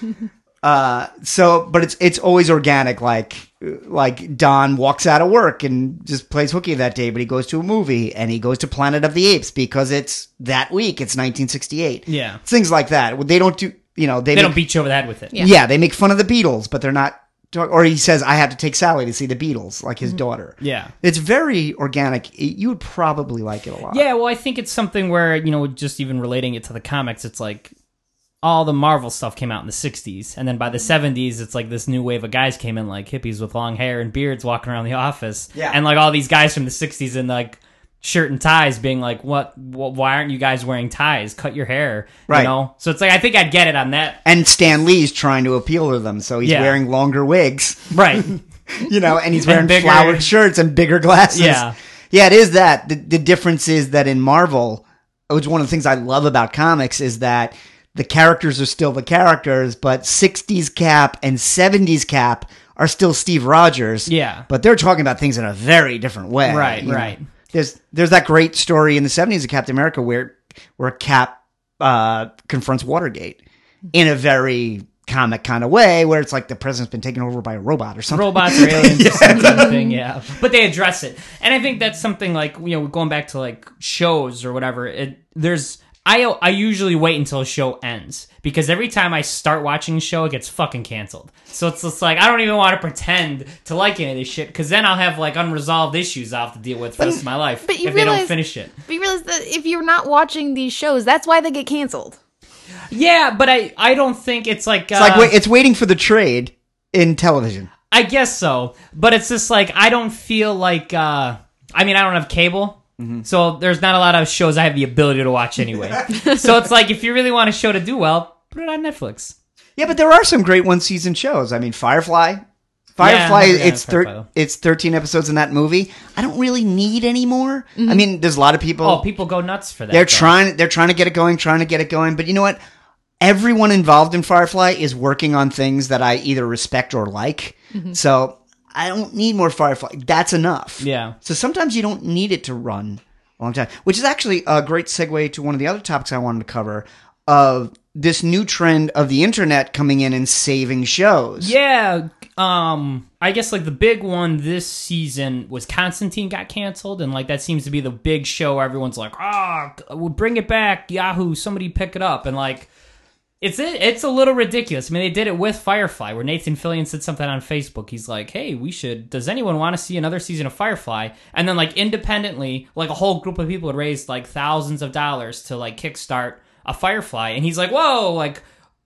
Uh, so, but it's it's always organic. Like like Don walks out of work and just plays hooky that day, but he goes to a movie and he goes to Planet of the Apes because it's that week. It's nineteen sixty-eight. Yeah. Things like that. They don't do. You know, they, they make, don't beat you over the head with it. Yeah. Yeah, they make fun of the Beatles, but they're not. Or he says, "I have to take Sally to see the Beatles," like his daughter. Yeah. It's very organic. It- you would probably like it a lot. Yeah, well, I think it's something where, you know, just even relating it to the comics, it's like all the Marvel stuff came out in the sixties, and then by the seventies, it's like this new wave of guys came in, like hippies with long hair and beards walking around the office. Yeah. And like all these guys from the sixties in like shirt and ties being like, what, wh- why aren't you guys wearing ties? Cut your hair. Right. You know? So it's like, I think I'd get it on that. And Stan Lee's trying to appeal to them, so he's Yeah. wearing longer wigs. Right. You know, and he's And wearing bigger- flowered shirts and bigger glasses. Yeah. Yeah, it is that. The, the difference is that in Marvel, which one of the things I love about comics is that the characters are still the characters, but sixties Cap and seventies Cap are still Steve Rogers. Yeah. But they're talking about things in a very different way. Right, you know? right. There's there's that great story in the seventies of Captain America where where Cap uh, confronts Watergate in a very comic kind of way, where it's like the president's been taken over by a robot or something. Robots or aliens or some kind of thing, yeah. But they address it. And I think that's something like, you know, going back to like shows or whatever, it there's I I usually wait until a show ends because every time I start watching a show, it gets fucking canceled. So it's just like I don't even want to pretend to like any of this shit because then I'll have like unresolved issues I'll have to deal with for the rest of my life but you if they realize- don't finish it. But you realize that if you're not watching these shows, that's why they get canceled. Yeah, but I I don't think it's like uh, It's like wait, it's waiting for the trade in television. I guess so, but it's just like I don't feel like. Uh, I mean, I don't have cable. So there's not a lot of shows I have the ability to watch anyway. So it's like if you really want a show to do well, put it on Netflix. Yeah, but there are some great one season shows. I mean, Firefly. Firefly, Yeah, yeah, it's thir- Firefly. it's thirteen episodes in that movie. I don't really need any more. I mean, there's a lot of people. Oh, people go nuts for that. they're though. trying. They're trying to get it going. Trying to get it going. But you know what? Everyone involved in Firefly is working on things that I either respect or like. So I don't need more Firefly. That's enough. Yeah. So sometimes you don't need it to run a long time, which is actually a great segue to one of the other topics I wanted to cover of this new trend of the internet coming in and saving shows. Yeah, um, I guess like the big one this season was Constantine got canceled, and like that seems to be the big show. Everyone's like, "Ah, oh, we'll bring it back, Yahoo! Somebody pick it up!" And like, it's it's a little ridiculous. I mean, they did it with Firefly, where Nathan Fillion said something on Facebook. He's like, "Hey, we should. Does anyone want to see another season of Firefly?" And then like independently, like a whole group of people had raised like thousands of dollars to like kickstart a Firefly, and he's like, "Whoa, like."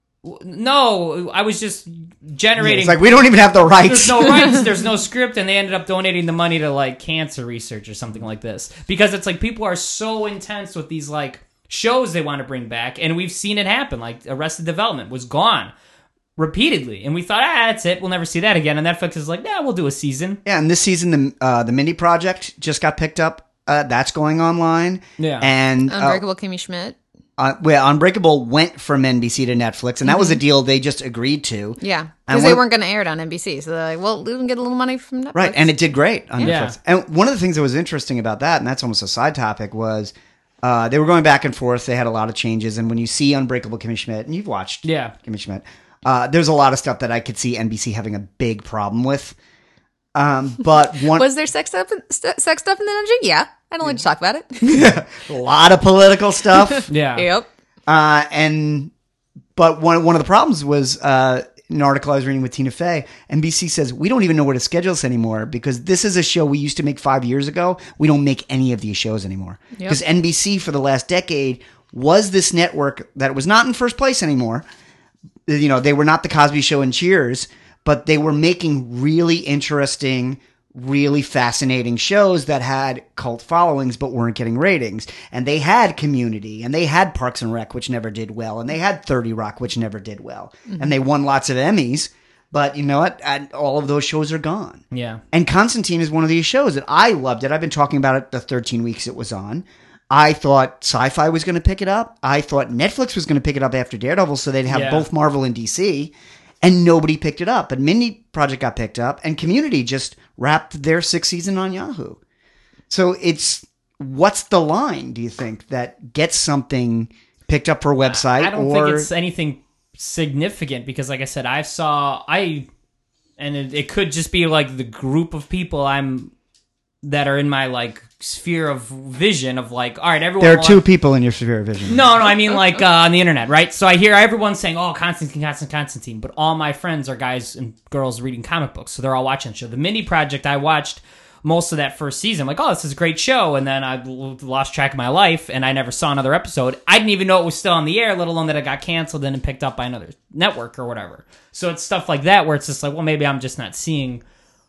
No, I was just generating. It's like we don't even have the rights. There's no rights. There's no script, and they ended up donating the money to like cancer research or something like this because it's like people are so intense with these like shows they want to bring back, and we've seen it happen. Like Arrested Development was gone repeatedly, and we thought, ah, that's it. We'll never see that again. And Netflix is like, yeah, we'll do a season. Yeah, and this season, the uh, the Mindy Project just got picked up. Uh, that's going online. Yeah. And uh, Unbreakable Kimmy Schmidt. Uh, well, Unbreakable went from N B C to Netflix, and that mm-hmm. was a deal they just agreed to. Yeah, because they weren't going to air it on N B C, so they're like, well, we can get a little money from Netflix. Right, and it did great on yeah. Netflix. And one of the things that was interesting about that, and that's almost a side topic, was uh, they were going back and forth. They had a lot of changes, and when you see Unbreakable Kimmy Schmidt, and you've watched yeah. Kimmy Schmidt, uh, there's a lot of stuff that I could see N B C having a big problem with. Um, but one was there sex stuff, st- sex stuff in the dungeon? Yeah, I don't like to talk about it. A lot of political stuff. yeah. Yep. Uh, and but one one of the problems was uh, an article I was reading with Tina Fey. N B C says we don't even know where to schedule this anymore because this is a show we used to make five years ago. We don't make any of these shows anymore because yep. N B C for the last decade was this network that was not in first place anymore. You know, they were not the Cosby Show and Cheers, but they were making really interesting, really fascinating shows that had cult followings but weren't getting ratings. And they had Community, and they had Parks and Rec, which never did well, and they had thirty Rock, which never did well. Mm-hmm. And they won lots of Emmys, but you know what? And all of those shows are gone. Yeah. And Constantine is one of these shows that I loved it. I've been talking about it the thirteen weeks it was on. I thought Sci-Fi was going to pick it up. I thought Netflix was going to pick it up after Daredevil, so they'd have yeah. both Marvel and D C. And nobody picked it up. But Mindy Project got picked up, and Community just wrapped their sixth season on Yahoo. So it's, what's the line, do you think, that gets something picked up for a website? I don't or... think it's anything significant because, like I said, I saw, I, and it, it could just be like the group of people I'm, that are in my, like, sphere of vision of, like, all right, everyone... There are two people in your sphere of vision. No, no, I mean, like, uh, on the internet, right? So I hear everyone saying, oh, Constantine, Constantine, Constantine, but all my friends are guys and girls reading comic books, so they're all watching the show. The Mindy Project, I watched most of that first season. I'm like, oh, this is a great show, and then I lost track of my life, and I never saw another episode. I didn't even know it was still on the air, let alone that it got canceled and then picked up by another network or whatever. So it's stuff like that where it's just like, well, maybe I'm just not seeing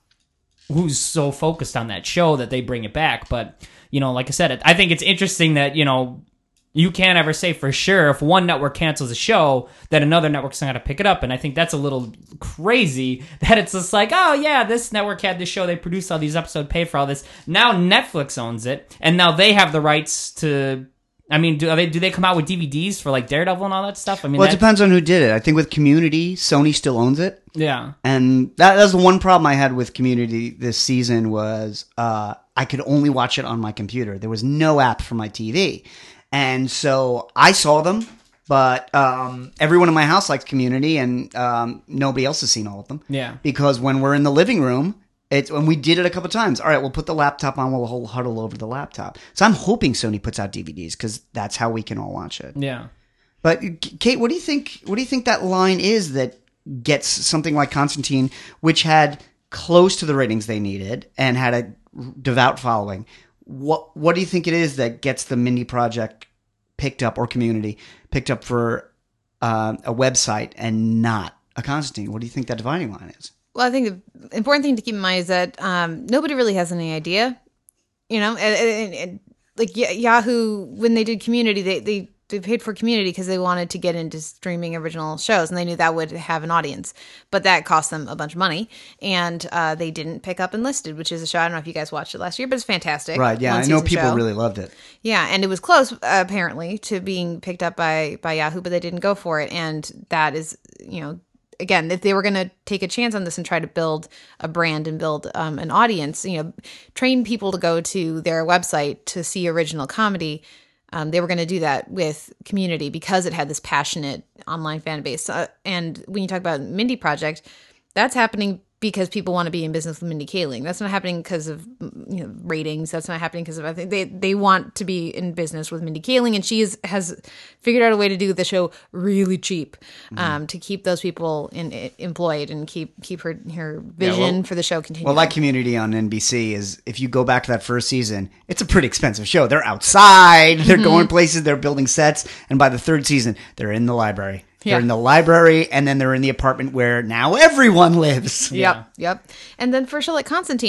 who's so focused on that show that they bring it back. But, you know, like I said, I think it's interesting that, you know, you can't ever say for sure if one network cancels a show that another network's not going to pick it up. And I think that's a little crazy that it's just like, oh, yeah, this network had this show. They produced all these episodes, paid for all this. Now Netflix owns it. And now they have the rights to... I mean, do they do they come out with D V Ds for like Daredevil and all that stuff? I mean, well, it depends on who did it. I think with Community, Sony still owns it. Yeah, and that, that's the one problem I had with Community this season was uh, I could only watch it on my computer. There was no app for my T V, and so I saw them. But um, everyone in my house likes Community, and um, nobody else has seen all of them. Yeah, because when we're in the living room. It's when we did it a couple times. All right, we'll put the laptop on. We'll huddle over the laptop. So I'm hoping Sony puts out D V Ds because that's how we can all watch it. Yeah. But Kate, what do you think? What do you think that line is that gets something like Constantine, which had close to the ratings they needed and had a devout following? What What do you think it is that gets the Mindy Project picked up or Community picked up for uh, a website and not a Constantine? What do you think that dividing line is? Well, I think the important thing to keep in mind is that um, nobody really has any idea, you know, and, and, and like Yahoo, when they did Community, they, they, they paid for Community because they wanted to get into streaming original shows, and they knew that would have an audience, but that cost them a bunch of money, and uh, they didn't pick up Enlisted, which is a show, I don't know if you guys watched it last year, but it's fantastic. Right, yeah, I know people show. really loved it. Yeah, and it was close, uh, apparently, to being picked up by, by Yahoo, but they didn't go for it, and that is, you know, again, if they were going to take a chance on this and try to build a brand and build um, an audience, you know, train people to go to their website to see original comedy, um, they were going to do that with Community because it had this passionate online fan base. Uh, and when you talk about Mindy Project, that's happening because people want to be in business with Mindy Kaling. That's not happening because of, you know, ratings. That's not happening because of, I think they, they want to be in business with Mindy Kaling, and she is, has figured out a way to do the show really cheap, um, mm-hmm. to keep those people in, in, employed and keep keep her her vision yeah, well, for the show continuing. Well, like Community on N B C is, if you go back to that first season, it's a pretty expensive show. They're outside, they're mm-hmm. going places, they're building sets, and by the third season, they're in the library. They're yeah. in the library, and then they're in the apartment where now everyone lives. Yep, yeah. yep. And then for a show like Constantine,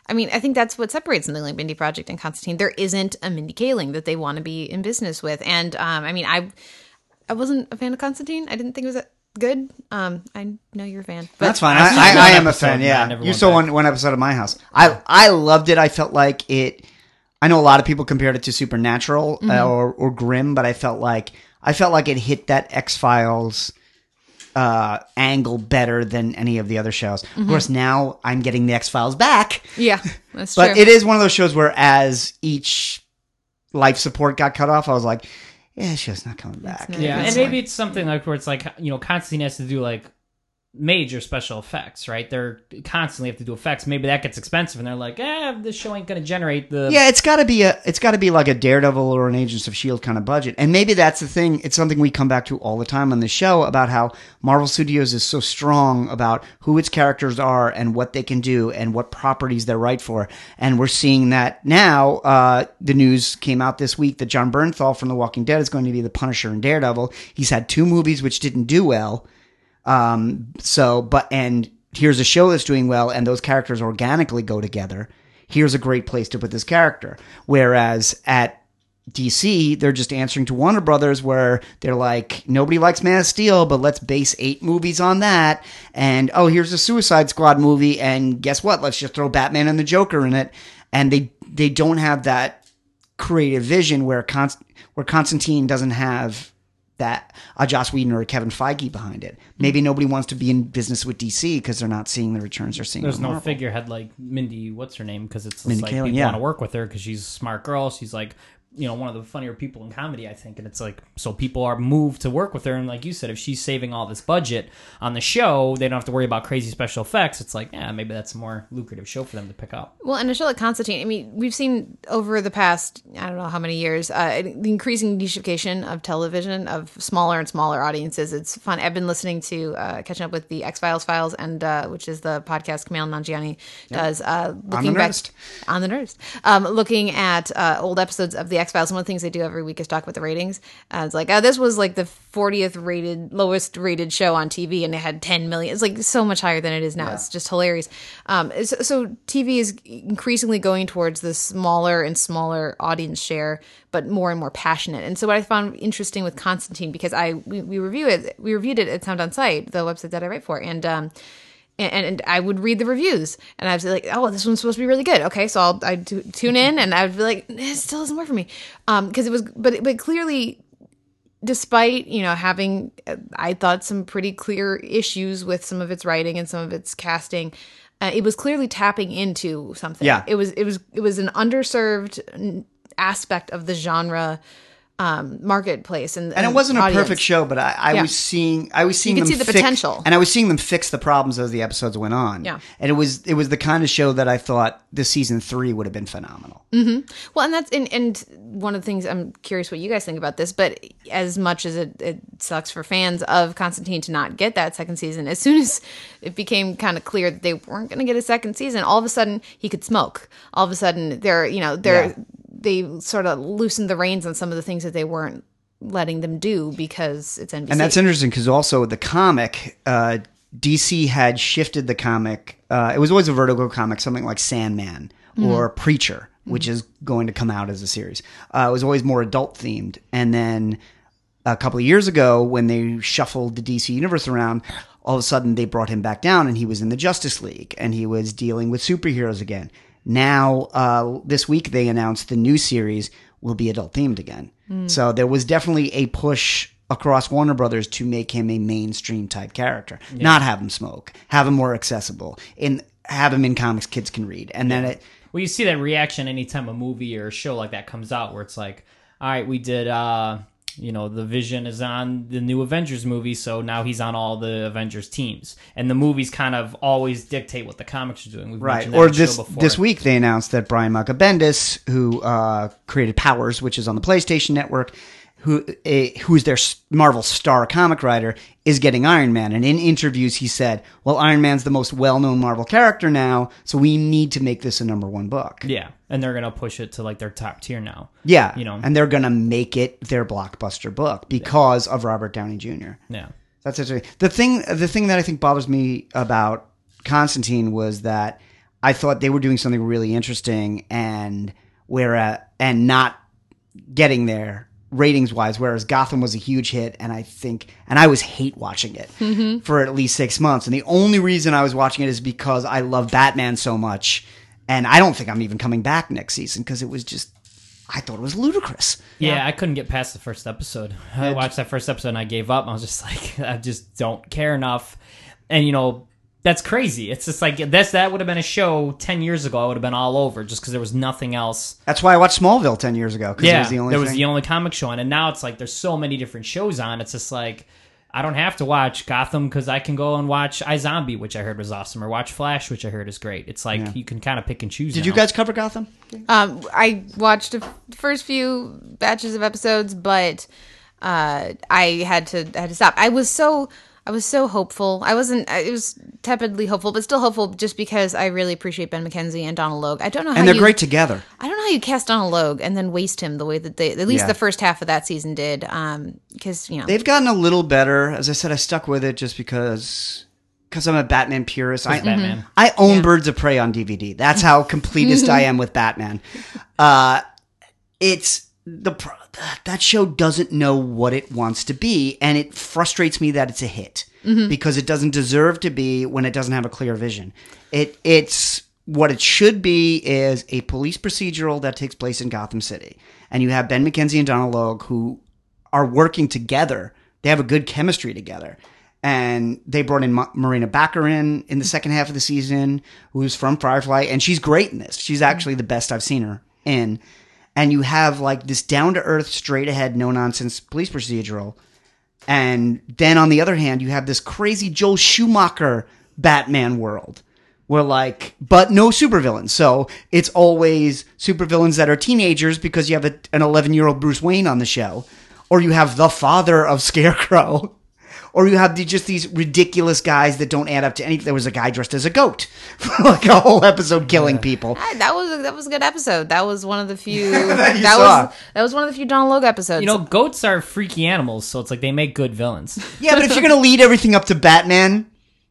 I mean, I think that's what separates something like Mindy Project and Constantine. There isn't a Mindy Kaling that they want to be in business with. And um, I mean, I I wasn't a fan of Constantine. I didn't think it was good. Um, I know you're a fan. But That's fine. I've I, seen I, one I am a episode fan. and I Yeah, never you went saw back. one one episode of My House. I I loved it. I felt like it. I know a lot of people compared it to Supernatural Mm-hmm. uh, or or Grimm, but I felt like I felt like it hit that X-Files uh, angle better than any of the other shows. Mm-hmm. Of course, now I'm getting the X-Files back, yeah, that's but true. it is one of those shows where as each life support got cut off, I was like, yeah, this show's not coming back. not- Yeah, That's and maybe it's something like where it's like, you know, Constantine has to do like major special effects, right? They're constantly have to do effects. Maybe that gets expensive, and they're like, eh, this show ain't going to generate the. Yeah, it's got to be a it's got to be like a Daredevil or an Agents of S H I E L D kind of budget. And maybe that's the thing. It's something we come back to all the time on the show about how Marvel Studios is so strong about who its characters are and what they can do and what properties they're right for. And we're seeing that now. Uh, the news came out this week that John Bernthal from The Walking Dead is going to be the Punisher in Daredevil. He's had two movies which didn't do well. Um, so, but, and here's a show that's doing well, and those characters organically go together. Here's a great place to put this character. Whereas at D C, they're just answering to Warner Brothers, where they're like, nobody likes Man of Steel, but let's base eight movies on that. And, oh, here's a Suicide Squad movie, and guess what? Let's just throw Batman and the Joker in it. And they, they don't have that creative vision where Const- where Constantine doesn't have that a Joss Whedon or a Kevin Feige behind it. Maybe nobody wants to be in business with D C because they're not seeing the returns they're seeing. There's with no Marvel. figurehead like Mindy, what's her name? Because it's just Mindy like Kaling, people yeah. want to work with her because she's a smart girl. She's like, you know, one of the funnier people in comedy, I think. And it's like, so people are moved to work with her. And like you said, if she's saving all this budget on the show, they don't have to worry about crazy special effects. It's like, yeah, maybe that's a more lucrative show for them to pick up. Well, and a show like Constantine, I mean, we've seen over the past, I don't know how many years, uh, the increasing nichification of television, of smaller and smaller audiences. It's fun. I've been listening to, uh, catching up with the X-Files files, and uh, which is the podcast Kumail Nanjiani does. Uh, looking The back Nerdist. on the Nerdist, um, looking at uh, old episodes of the X-Files. One of the things they do every week is talk about the ratings. Uh, it's like, oh, this was like the fortieth rated, lowest rated show on T V, and it had ten million. It's like so much higher than it is now. Yeah. It's just hilarious. Um, so, so T V is increasingly going towards the smaller and smaller audience share, but more and more passionate. And so what I found interesting with Constantine, because I we, we review it, we reviewed it at Sound On Sight, the website that I write for, and um, and, and I would read the reviews, and I'd be like, "Oh, this one's supposed to be really good." Okay, so I'll I tune in, and I'd be like, "It still doesn't work for me," um, because it was, but but clearly, despite you know having, uh, I thought some pretty clear issues with some of its writing and some of its casting. Uh, it was clearly tapping into something. Yeah. it was it was it was an underserved n- aspect of the genre um, marketplace, and And it wasn't a audience. perfect show, but I, I Yeah. was seeing, I was seeing could them see the fix- potential. and I was seeing them fix the problems as the episodes went on. Yeah. and it was, it was the kind of show that I thought the season three would have been phenomenal. Well, and that's and, and one of the things I'm curious what you guys think about this, but as much as it, it sucks for fans of Constantine to not get that second season, as soon as it became kind of clear that they weren't going to get a second season, all of a sudden he could smoke. All of a sudden they're, you know, they're, Yeah. they sort of loosened the reins on some of the things that they weren't letting them do because it's N B C. And that's interesting because also the comic, uh, D C had shifted the comic. Uh, it was always a Vertigo comic, something like Sandman or Preacher, which is going to come out as a series. Uh, it was always more adult themed. And then a couple of years ago, when they shuffled the D C universe around, all of a sudden they brought him back down, and he was in the Justice League, and he was dealing with superheroes again. Now, uh, this week they announced the new series will be adult themed again. So there was definitely a push across Warner Brothers to make him a mainstream type character, not have him smoke, have him more accessible, and have him in comics kids can read. And then it, Well, you see that reaction anytime a movie or a show like that comes out, where it's like, all right, we did, uh, you know, the Vision is on the new Avengers movie, so now he's on all the Avengers teams. And the movies kind of always dictate what the comics are doing. We've right. mentioned that Or on the show this before. this week they announced that Brian Michael Bendis, who uh, created Powers, which is on the PlayStation Network, who a, who's their s- Marvel star comic writer, is getting Iron Man. And in interviews, he said, "Well, Iron Man's the most well-known Marvel character now, so we need to make this a number one book." Yeah, and they're going to push it to like their top tier now. Yeah, You know. and they're gonna make it their blockbuster book because of Robert Downey Junior Yeah. That's interesting. The thing, the thing that I think bothers me about Constantine was that I thought they were doing something really interesting, and where uh, and not getting there ratings wise. Whereas Gotham was a huge hit, and I think, and I was hate watching it mm-hmm. for at least six months. And the only reason I was watching it is because I love Batman so much, and I don't think I'm even coming back next season because it was just. I thought it was ludicrous. Yeah, yeah, I couldn't get past the first episode. I watched that first episode and I gave up. I was just like, I just don't care enough. And, you know, that's crazy. It's just like, this, that would have been a show ten years ago. I would have been all over just because there was nothing else. That's why I watched Smallville ten years ago. Yeah, it was the only there was thing. the only comic show on. And now it's like, there's so many different shows on. It's just like, I don't have to watch Gotham because I can go and watch iZombie, which I heard was awesome, or watch Flash, which I heard is great. It's like yeah. you can kind of pick and choose. Did now. you guys cover Gotham? Um, I watched the first few batches of episodes, but uh, I had to I had to stop. I was so I was so hopeful. I wasn't. It was tepidly hopeful, but still hopeful, just because I really appreciate Ben McKenzie and Donald Logue. I don't know, how and they're you, great together. I don't know how you cast Donald Logue and then waste him the way that they, at least yeah. the first half of that season did. Um, because you know they've gotten a little better. As I said, I stuck with it just because. Because I'm a Batman purist. I, Batman. I own Yeah. Birds of Prey on D V D. That's how completist I am with Batman. Uh, it's the pro- that show doesn't know what it wants to be, and it frustrates me that it's a hit mm-hmm. because it doesn't deserve to be when it doesn't have a clear vision. It it's what it should be is a police procedural that takes place in Gotham City, and you have Ben McKenzie and Donald Logue who are working together. They have a good chemistry together. And they brought in Ma- Marina Baccarin in the second half of the season, who's from Firefly, and she's great in this. She's actually the best I've seen her in. And you have like this down-to-earth, straight-ahead, no-nonsense police procedural. And then on the other hand, you have this crazy Joel Schumacher Batman world. Where like, but no supervillains. So it's always supervillains that are teenagers because you have a, an eleven-year-old Bruce Wayne on the show. Or you have the father of Scarecrow. Or you have the, just these ridiculous guys that don't add up to anything. There was a guy dressed as a goat for like a whole episode killing yeah. people. Ah, that was a, that was a good episode. That was one of the few that, that saw. was that was one of the few Donald Logue episodes. You know, goats are freaky animals, so it's like they make good villains. Yeah, but if you're going to lead everything up to Batman...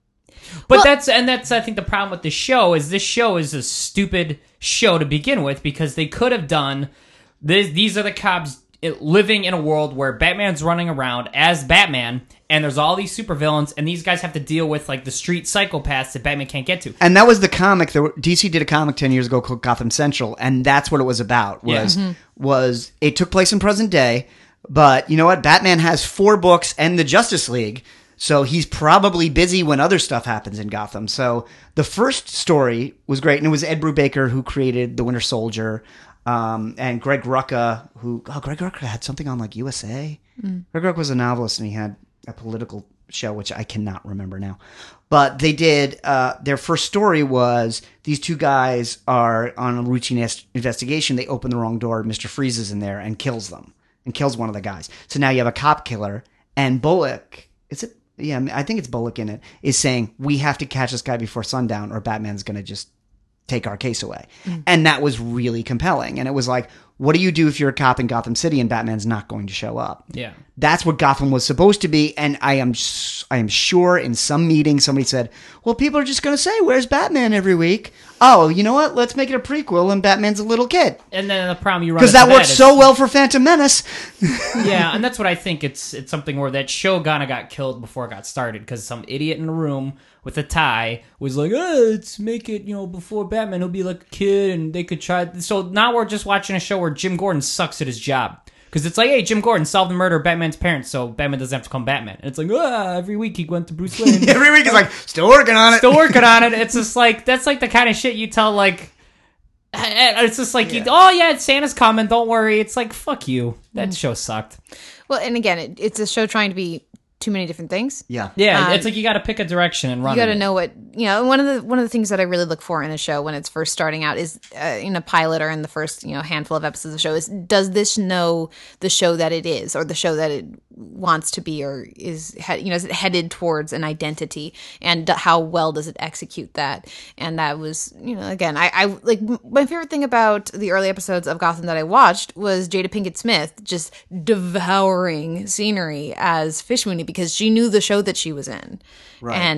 But Well- that's, and that's, I think, the problem with the show is this show is a stupid show to begin with because they could have done, this, these are the cops living in a world where Batman's running around as Batman, and there's all these supervillains, and these guys have to deal with like the street psychopaths that Batman can't get to. And that was the comic. That D C did a comic ten years ago called Gotham Central, and that's what it was about. Was Yeah. Mm-hmm. was it took place in present day, but you know what? Batman has four books and the Justice League, so he's probably busy when other stuff happens in Gotham. So the first story was great, and it was Ed Brubaker who created the Winter Soldier, um, and Greg Rucka, who oh Greg Rucka had something on like U S A. Mm. Greg Rucka was a novelist, and he had a political show, which I cannot remember now. But they did, uh, their first story was these two guys are on a routine est- investigation. They open the wrong door. Mister Freeze is in there and kills them and kills one of the guys. So now you have a cop killer, and Bullock, is it? Yeah, I think it's Bullock in it, is saying, we have to catch this guy before sundown or Batman's going to just take our case away. Mm. And that was really compelling. And it was like, what do you do if you're a cop in Gotham City and Batman's not going to show up? Yeah. That's what Gotham was supposed to be. And I am I am sure in some meeting somebody said, well, people are just going to say, where's Batman every week? Oh, you know what? Let's make it a prequel and Batman's a little kid. And then the problem you run Because that into worked is- so well for Phantom Menace. Yeah, and that's what I think. It's it's something where that show kind of got killed before it got started because some idiot in a room with a tie was like, oh, let's make it, you know, before Batman, he'll be like a kid and they could try. So now we're just watching a show where Jim Gordon sucks at his job. Because it's like, hey, Jim Gordon solved the murder of Batman's parents, so Batman doesn't have to become Batman. And it's like, ah, every week he went to Bruce Wayne. Every week he's like, still working on it. Still working on it. It's just like, that's like the kind of shit you tell, like, it's just like, Yeah. you, oh yeah, Santa's coming, don't worry. It's like, fuck you. That show sucked. well, and again, it, it's a show trying to be too many different things. Yeah. Yeah, Um, it's like you got to pick a direction and run. You got to in it. know what you know. One of the one of the things that I really look for in a show when it's first starting out is uh, in a pilot or in the first you know handful of episodes of the show is does this know the show that it is or the show that it wants to be or is he- you know is it headed towards an identity and d- how well does it execute that? And that was you know again I, I like m- my favorite thing about the early episodes of Gotham that I watched was Jada Pinkett Smith just devouring scenery as Fish Mooney because she knew the show that she was in. Right. And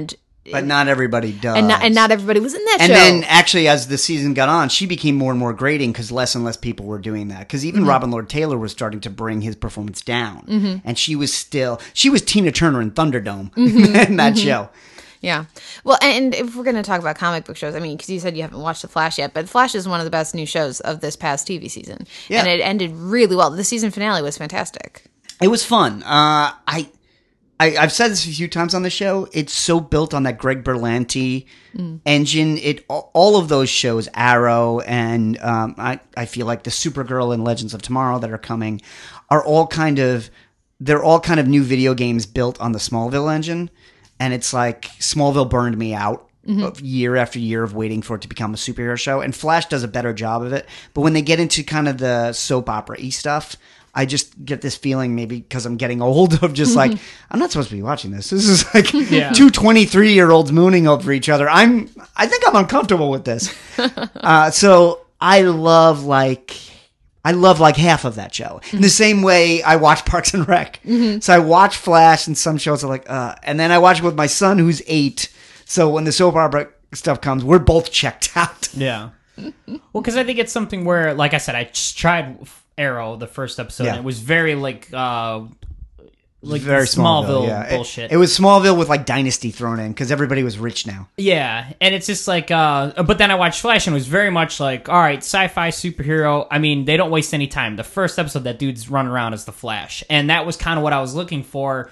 But not everybody does. and not, and not everybody was in that And show. then, actually, as the season got on, she became more and more grating because less and less people were doing that. Because even mm-hmm. Robin Lord Taylor was starting to bring his performance down, mm-hmm. and she was still she was Tina Turner in Thunderdome mm-hmm. in that mm-hmm. show. Yeah. Well, and if we're going to talk about comic book shows, I mean, because you said you haven't watched The Flash yet, but The Flash is one of the best new shows of this past T V season, yeah. and it ended really well. The season finale was fantastic. It was fun. Uh, I. I, I've said this a few times on the show. It's so built on that Greg Berlanti mm. engine. It all of those shows, Arrow, and um, I, I feel like the Supergirl and Legends of Tomorrow that are coming, are all kind of they're all kind of new video games built on the Smallville engine. And it's like Smallville burned me out mm-hmm. of year after year of waiting for it to become a superhero show. And Flash does a better job of it. But when they get into kind of the soap opera-y stuff, I just get this feeling, maybe because I'm getting old, of just like, I'm not supposed to be watching this. This is like yeah. two twenty-three-year-olds mooning over each other. I'm, I think I'm uncomfortable with this. uh, so I love like, I love like half of that show. In the same way I watch Parks and Rec. Mm-hmm. So I watch Flash and some shows are like, uh, and then I watch it with my son who's eight. So when the soap opera stuff comes, we're both checked out. Yeah. Well, because I think it's something where, like I said, I just tried Arrow, the first episode, yeah. and it was very like uh like very Smallville, Smallville yeah. bullshit. It, it was Smallville with like Dynasty thrown in because everybody was rich now. Yeah, and it's just like uh but then I watched Flash and it was very much like, all right, sci-fi superhero. I mean, they don't waste any time. The first episode, that dude's running around as the Flash, and that was kind of what I was looking for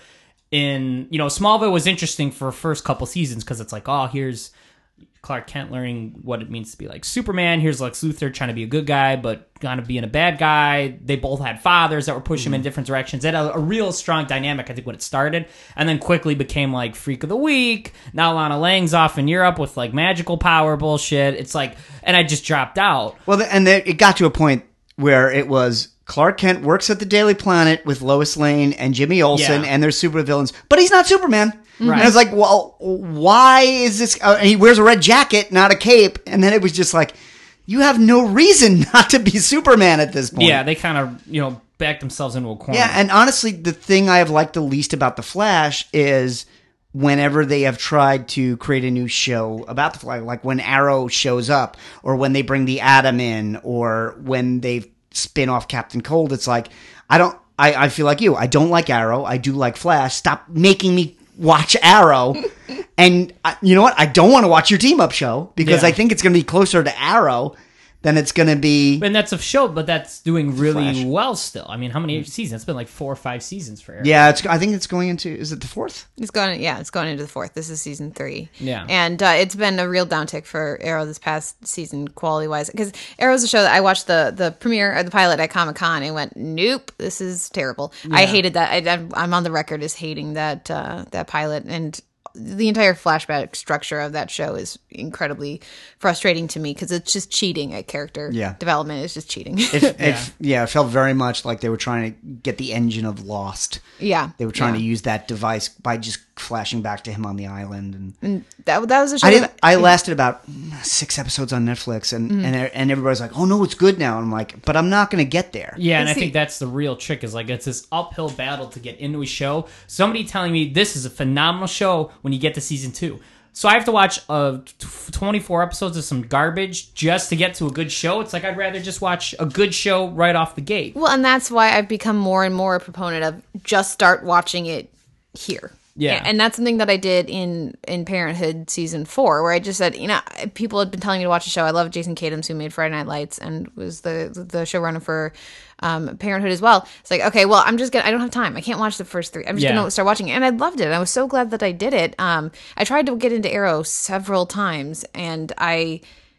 in, you know, Smallville was interesting for first couple seasons because it's like, oh, here's Clark Kent learning what it means to be like Superman. Here's Lex Luthor trying to be a good guy, but kind of being a bad guy. They both had fathers that were pushing mm-hmm. him in different directions. It had a, a real strong dynamic, I think, when it started, and then quickly became like Freak of the Week. Now Lana Lang's off in Europe with like magical power bullshit. It's like, and I just dropped out. Well, and there, it got to a point where it was Clark Kent works at the Daily Planet with Lois Lane and Jimmy Olsen, yeah. and they're supervillains, but he's not Superman. Right. And I was like, well, why is this? Uh, and he wears a red jacket, not a cape. And then it was just like, you have no reason not to be Superman at this point. Yeah, they kind of, you know, backed themselves into a corner. Yeah, and honestly, the thing I have liked the least about The Flash is whenever they have tried to create a new show about The Flash, like when Arrow shows up, or when they bring the Atom in, or when they spin off Captain Cold, it's like, I don't, I, I feel like you. I don't like Arrow. I do like Flash. Stop making me watch Arrow. And I, you know what? I don't want to watch your team up show because yeah. I think it's going to be closer to Arrow than it's going to be. And that's a show, but that's doing really Flash. well still. I mean, how many seasons? It's been like four or five seasons for Arrow. Yeah, it's. I think it's going into. Is it the fourth? It's going. Yeah, it's going into the fourth. This is season three. Yeah, and uh, it's been a real downtick for Arrow this past season, quality wise. Because Arrow's a show that I watched the the premiere or the pilot at Comic Con and went, nope, this is terrible. Yeah. I hated that. I, I'm on the record as hating that uh, that pilot, and the entire flashback structure of that show is incredibly frustrating to me because it's just cheating at character yeah. development. It's just cheating. It, it, yeah. yeah, it felt very much like they were trying to get the engine of Lost. Yeah. They were trying yeah. to use that device by just flashing back to him on the island. And, and that that was a show. I, didn't, that, I lasted about six episodes on Netflix, and, mm-hmm. and and everybody's like, oh, no, it's good now. And I'm like, but I'm not going to get there. Yeah, and I think that's the real trick is like it's this uphill battle to get into a show. Somebody telling me this is a phenomenal show when you get to season two. So I have to watch uh, twenty-four episodes of some garbage just to get to a good show. It's like I'd rather just watch a good show right off the gate. Well, and that's why I've become more and more a proponent of just start watching it here. Yeah. And that's something that I did in, in Parenthood season four, where I just said, you know, people had been telling me to watch a show. I love Jason Katims, who made Friday Night Lights and was the the showrunner for um, Parenthood as well. It's like, okay, well, I'm just gonna, I don't have time. I can't watch the first three. I'm just yeah. gonna start watching it. And I loved it. I was so glad that I did it. Um, I tried to get into Arrow several times, and I...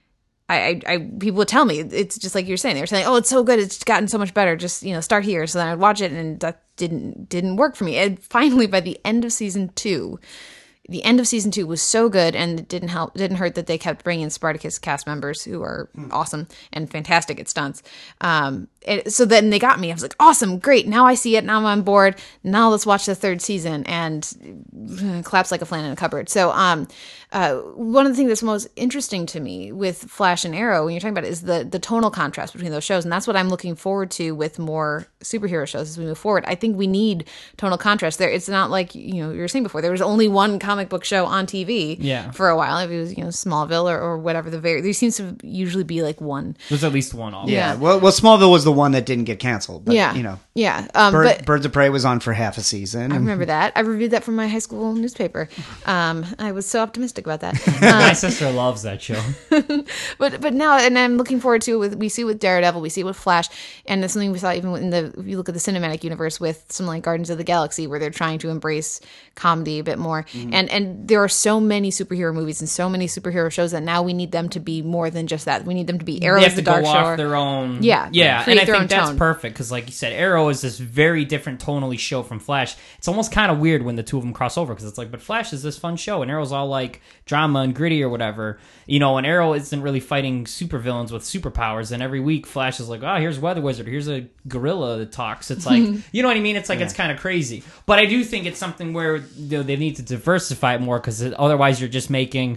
I, I, I, people would tell me, it's just like you're saying, they were saying, oh, it's so good, it's gotten so much better, just, you know, start here. So then I'd watch it, and that didn't didn't work for me. And finally, by the end of season two, the end of season two was so good, and it didn't help, didn't hurt that they kept bringing in Spartacus cast members who are mm. awesome and fantastic at stunts. Um, it, so then they got me. I was like, awesome, great. Now I see it. Now I'm on board. Now let's watch the third season, and uh, collapse like a flan in a cupboard. So, um, uh, one of the things that's most interesting to me with Flash and Arrow, when you're talking about it, is the the tonal contrast between those shows, and that's what I'm looking forward to with more superhero shows as we move forward. I think we need tonal contrast. There, it's not like, you know, you were saying before, there was only one comic book show on T V yeah. for a while. If it was, you know, Smallville or, or whatever, the very there seems to usually be like one. There's at least one. All Yeah. Yeah. Well, well, Smallville was the one that didn't get canceled. But, Yeah, you know, yeah. Um, Bird, but Birds of Prey was on for half a season. I and- remember that. I reviewed that from my high school newspaper. Um, I was so optimistic about that. My sister loves that show. But but now, and I'm looking forward to it with, we see with Daredevil, we see with Flash, and it's something we saw even in the, if you look at the cinematic universe with something like Guardians of the Galaxy, where they're trying to embrace comedy a bit more. Mm-hmm. And and there are so many superhero movies and so many superhero shows that now we need them to be more than just that. We need them to be Arrow They is have the to Dark go Shore. off their own. Yeah, yeah, create and I their think own that's tone. perfect because, like you said, Arrow is this very different tonally show from Flash. It's almost kind of weird when the two of them cross over because it's like, but Flash is this fun show, and Arrow's all like drama and gritty or whatever, you know. And Arrow isn't really fighting supervillains with superpowers, and every week Flash is like, oh, here's Weather Wizard, here's a gorilla that talks. It's like, you know what I mean? It's like it's kind of crazy, but I do think it's something where, you know, they need to diversify it more because otherwise you're just making,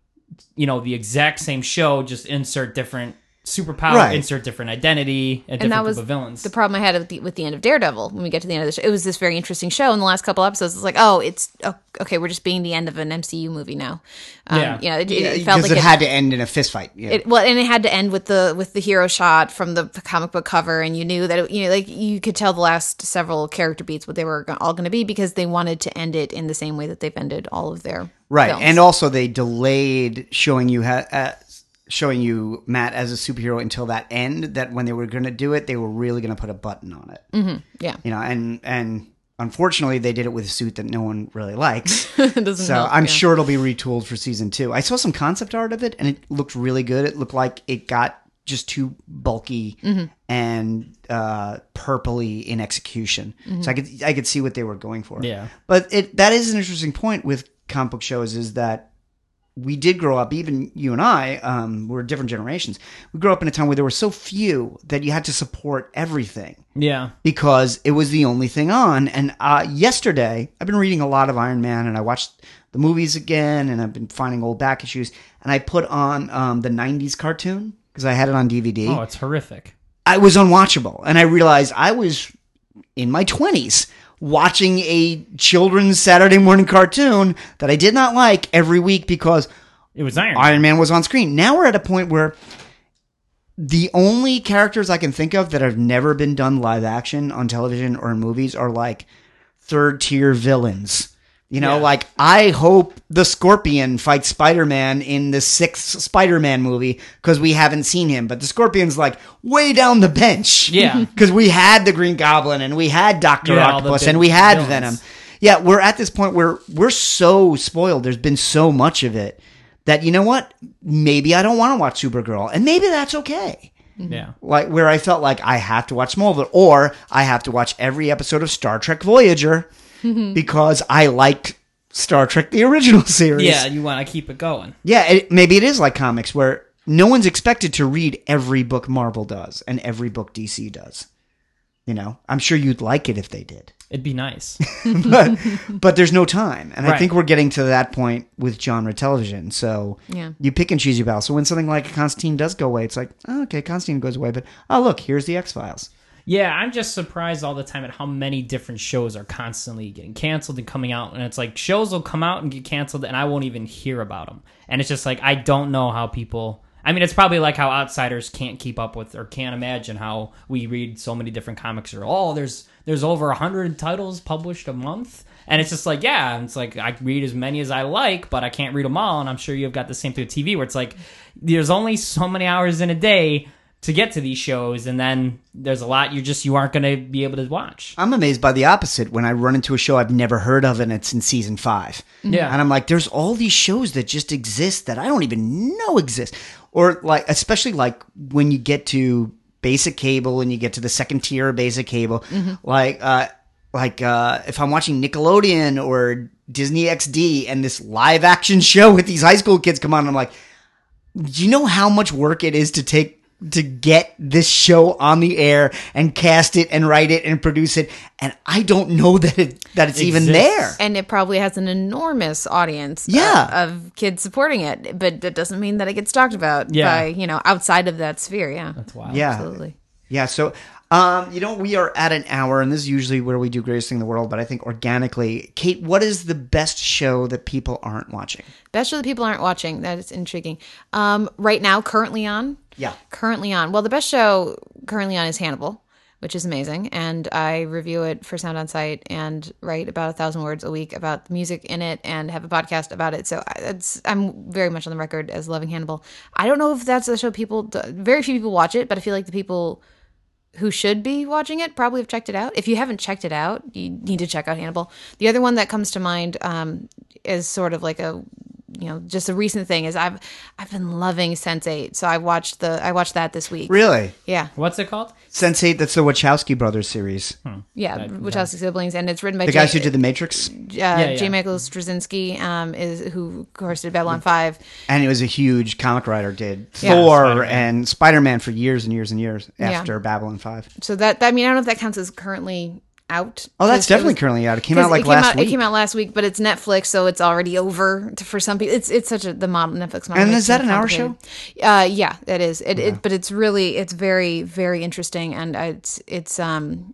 you know, the exact same show, just insert different superpower, Right. insert different identity, a And different that group was of villains. the problem I had with the, with the end of Daredevil. When we get to the end of the show, it was this very interesting show. In the last couple episodes, it's like, oh, it's oh, okay. We're just being the end of an M C U movie now. Um, Yeah. you know, it, it, Yeah, it felt because like it, had to end in a fist fight. Yeah. It, well, and it had to end with the with the hero shot from the comic book cover, and you knew that it, you know, like you could tell the last several character beats what they were go- all going to be because they wanted to end it in the same way that they've ended all of their Right, films. and also they delayed showing you ha- uh, showing you Matt as a superhero until that end. That when they were going to do it, they were really going to put a button on it. Mm-hmm. Yeah, You know, and and unfortunately, they did it with a suit that no one really likes. it doesn't So help, I'm yeah. sure it'll be retooled for season two. I saw some concept art of it, and it looked really good. It looked like it got just too bulky Mm-hmm. and uh, purpley in execution. Mm-hmm. So I could I could see what they were going for. Yeah. But it that is an interesting point with comic book shows is that we did grow up, even you and I, um, we're different generations. We grew up in a time where there were so few that you had to support everything yeah. because it was the only thing on. And uh, yesterday, I've been reading a lot of Iron Man, and I watched the movies again, and I've been finding old back issues, and I put on um, the nineties cartoon because I had it on D V D. Oh, it's horrific. I was unwatchable, and I realized I was in my twenties watching a children's Saturday morning cartoon that I did not like every week because It was Iron Man. Iron Man was on screen. Now we're at a point where the only characters I can think of that have never been done live action on television or in movies are like third tier villains. You know, Yeah. like I hope the Scorpion fights Spider-Man in the sixth Spider-Man movie because we haven't seen him. But the Scorpion's like way down the bench. Yeah. Because we had the Green Goblin and we had Doctor Yeah, all the Octopus big and we had villains. Venom. Yeah, we're at this point where we're so spoiled. There's been so much of it that, you know what? Maybe I don't want to watch Supergirl. And maybe that's okay. Yeah. Like where I felt like I have to watch Smallville or I have to watch every episode of Star Trek Voyager because I liked Star Trek the original series. Yeah, you want to keep it going. Yeah, it, maybe it is like comics where no one's expected to read every book Marvel does and every book D C does. You know, I'm sure you'd like it if they did. It'd be nice. but but there's no time. And I Right. think we're getting to that point with genre television. So Yeah. you pick and choose your battles. So when something like Constantine does go away, it's like, oh, okay, Constantine goes away, but oh, look, here's the X-Files. Yeah, I'm just surprised all the time at how many different shows are constantly getting canceled and coming out. And it's like shows will come out and get canceled and I won't even hear about them. And it's just like, I don't know how people... I mean, it's probably like how outsiders can't keep up with or can't imagine how we read so many different comics or, oh, there's there's over one hundred titles published a month. And it's just like, yeah, it's like I read as many as I like, but I can't read them all. And I'm sure you've got the same thing with T V where it's like there's only so many hours in a day to get to these shows, and then there's a lot you just you aren't going to be able to watch. I'm amazed by the opposite when I run into a show I've never heard of and it's in season five. Yeah. And I'm like, there's all these shows that just exist that I don't even know exist. Or like, especially like when you get to basic cable and you get to the second tier of basic cable, like, uh, like, uh, if I'm watching Nickelodeon or Disney X D and this live action show with these high school kids come on, I'm like, do you know how much work it is to take to get this show on the air and cast it and write it and produce it, and I don't know that it that it's even Exists. there. And it probably has an enormous audience Yeah. of, of kids supporting it, but that doesn't mean that it gets talked about Yeah. by, you know, outside of that sphere. Yeah. That's wild. Yeah, Absolutely. yeah. So, um, you know, we are at an hour, and this is usually where we do Greatest Thing in the World. But I think organically, Kate, what is the best show that people aren't watching? Best show that people aren't watching. That is intriguing. Um, right now, currently on. Yeah. Currently on. Well, the best show currently on is Hannibal, which is amazing. And I review it for Sound On Sight and write about a thousand words a week about the music in it and have a podcast about it. So I- it's, I'm very much on the record as loving Hannibal. I don't know if that's a show people, very few people watch it, but I feel like the people who should be watching it probably have checked it out. If you haven't checked it out, you need to check out Hannibal. The other one that comes to mind um, is sort of like a, you know, just a recent thing is I've I've been loving sense eight. So I watched the I watched that this week. Really? Yeah. What's it called? sense eight, that's the Wachowski brothers series. Yeah, Wachowski siblings, and it's written by The J- guys who did The Matrix. uh, yeah. J. Michael Straczynski, um, is who of course did Babylon five. And it was a huge comic writer, did Yeah. Thor Spider-Man. and Spider-Man for years and years and years Yeah. after Babylon five. So that I mean I don't know if that counts as currently out. Oh, that's 'Cause it definitely was- currently out. It came 'cause out like it came last out, week. It came out last week, but it's Netflix, so it's already over to, for some people. It's it's such a the model Netflix model. And makes is that things an hour complicated. Uh, yeah, it is. It, it but it's really it's very very interesting, and it's it's um.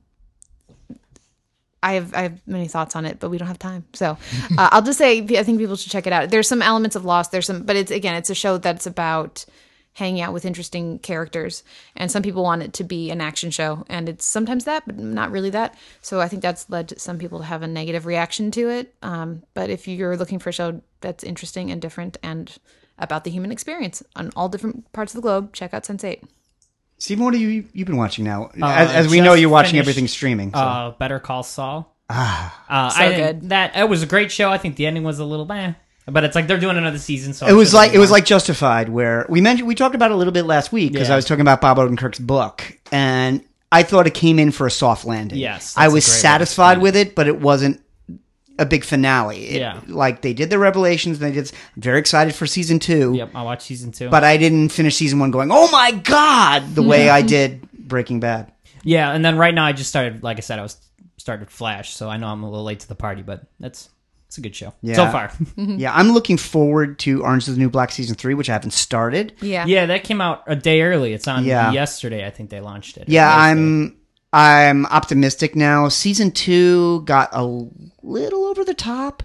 I have I have many thoughts on it, but we don't have time. So uh, I'll just say I think people should check it out. There's some elements of Lost. There's some, but it's again it's a show that's about hanging out with interesting characters, and some people want it to be an action show, and it's sometimes that, but not really that. So I think that's led to some people to have a negative reaction to it. Um, but if you're looking for a show that's interesting and different and about the human experience on all different parts of the globe, check out sense eight. Stephen, what have you you've been watching now? Uh, as as we just know, you're watching finished, everything streaming. So. Uh, Better Call Saul. Ah, uh, so I, good. That it was a great show. I think the ending was a little beh, but it's like they're doing another season. So it I'm was sure like there'll it was be more. like Justified, where we mentioned we talked about it a little bit last week because Yeah. I was talking about Bob Odenkirk's book, and I thought it came in for a soft landing. Yes, I that's a was great way to satisfied explain it. with it, but it wasn't a big finale. It- Yeah. like they did the revelations, and they did. I'm very excited for season two. Yep, I watched season two. But I didn't finish season one going, oh my God, the way I did Breaking Bad. yeah, and then right now I just started. Like I said, I was started Flash, so I know I'm a little late to the party, but that's it's a good show Yeah. so far. Yeah, I'm looking forward to Orange is the New Black season three, which I haven't started. Yeah. yeah, that came out a day early. It's on Yeah. yesterday. I think they launched it. Yeah, Yesterday. I'm I'm optimistic now. Season two got a little over the top,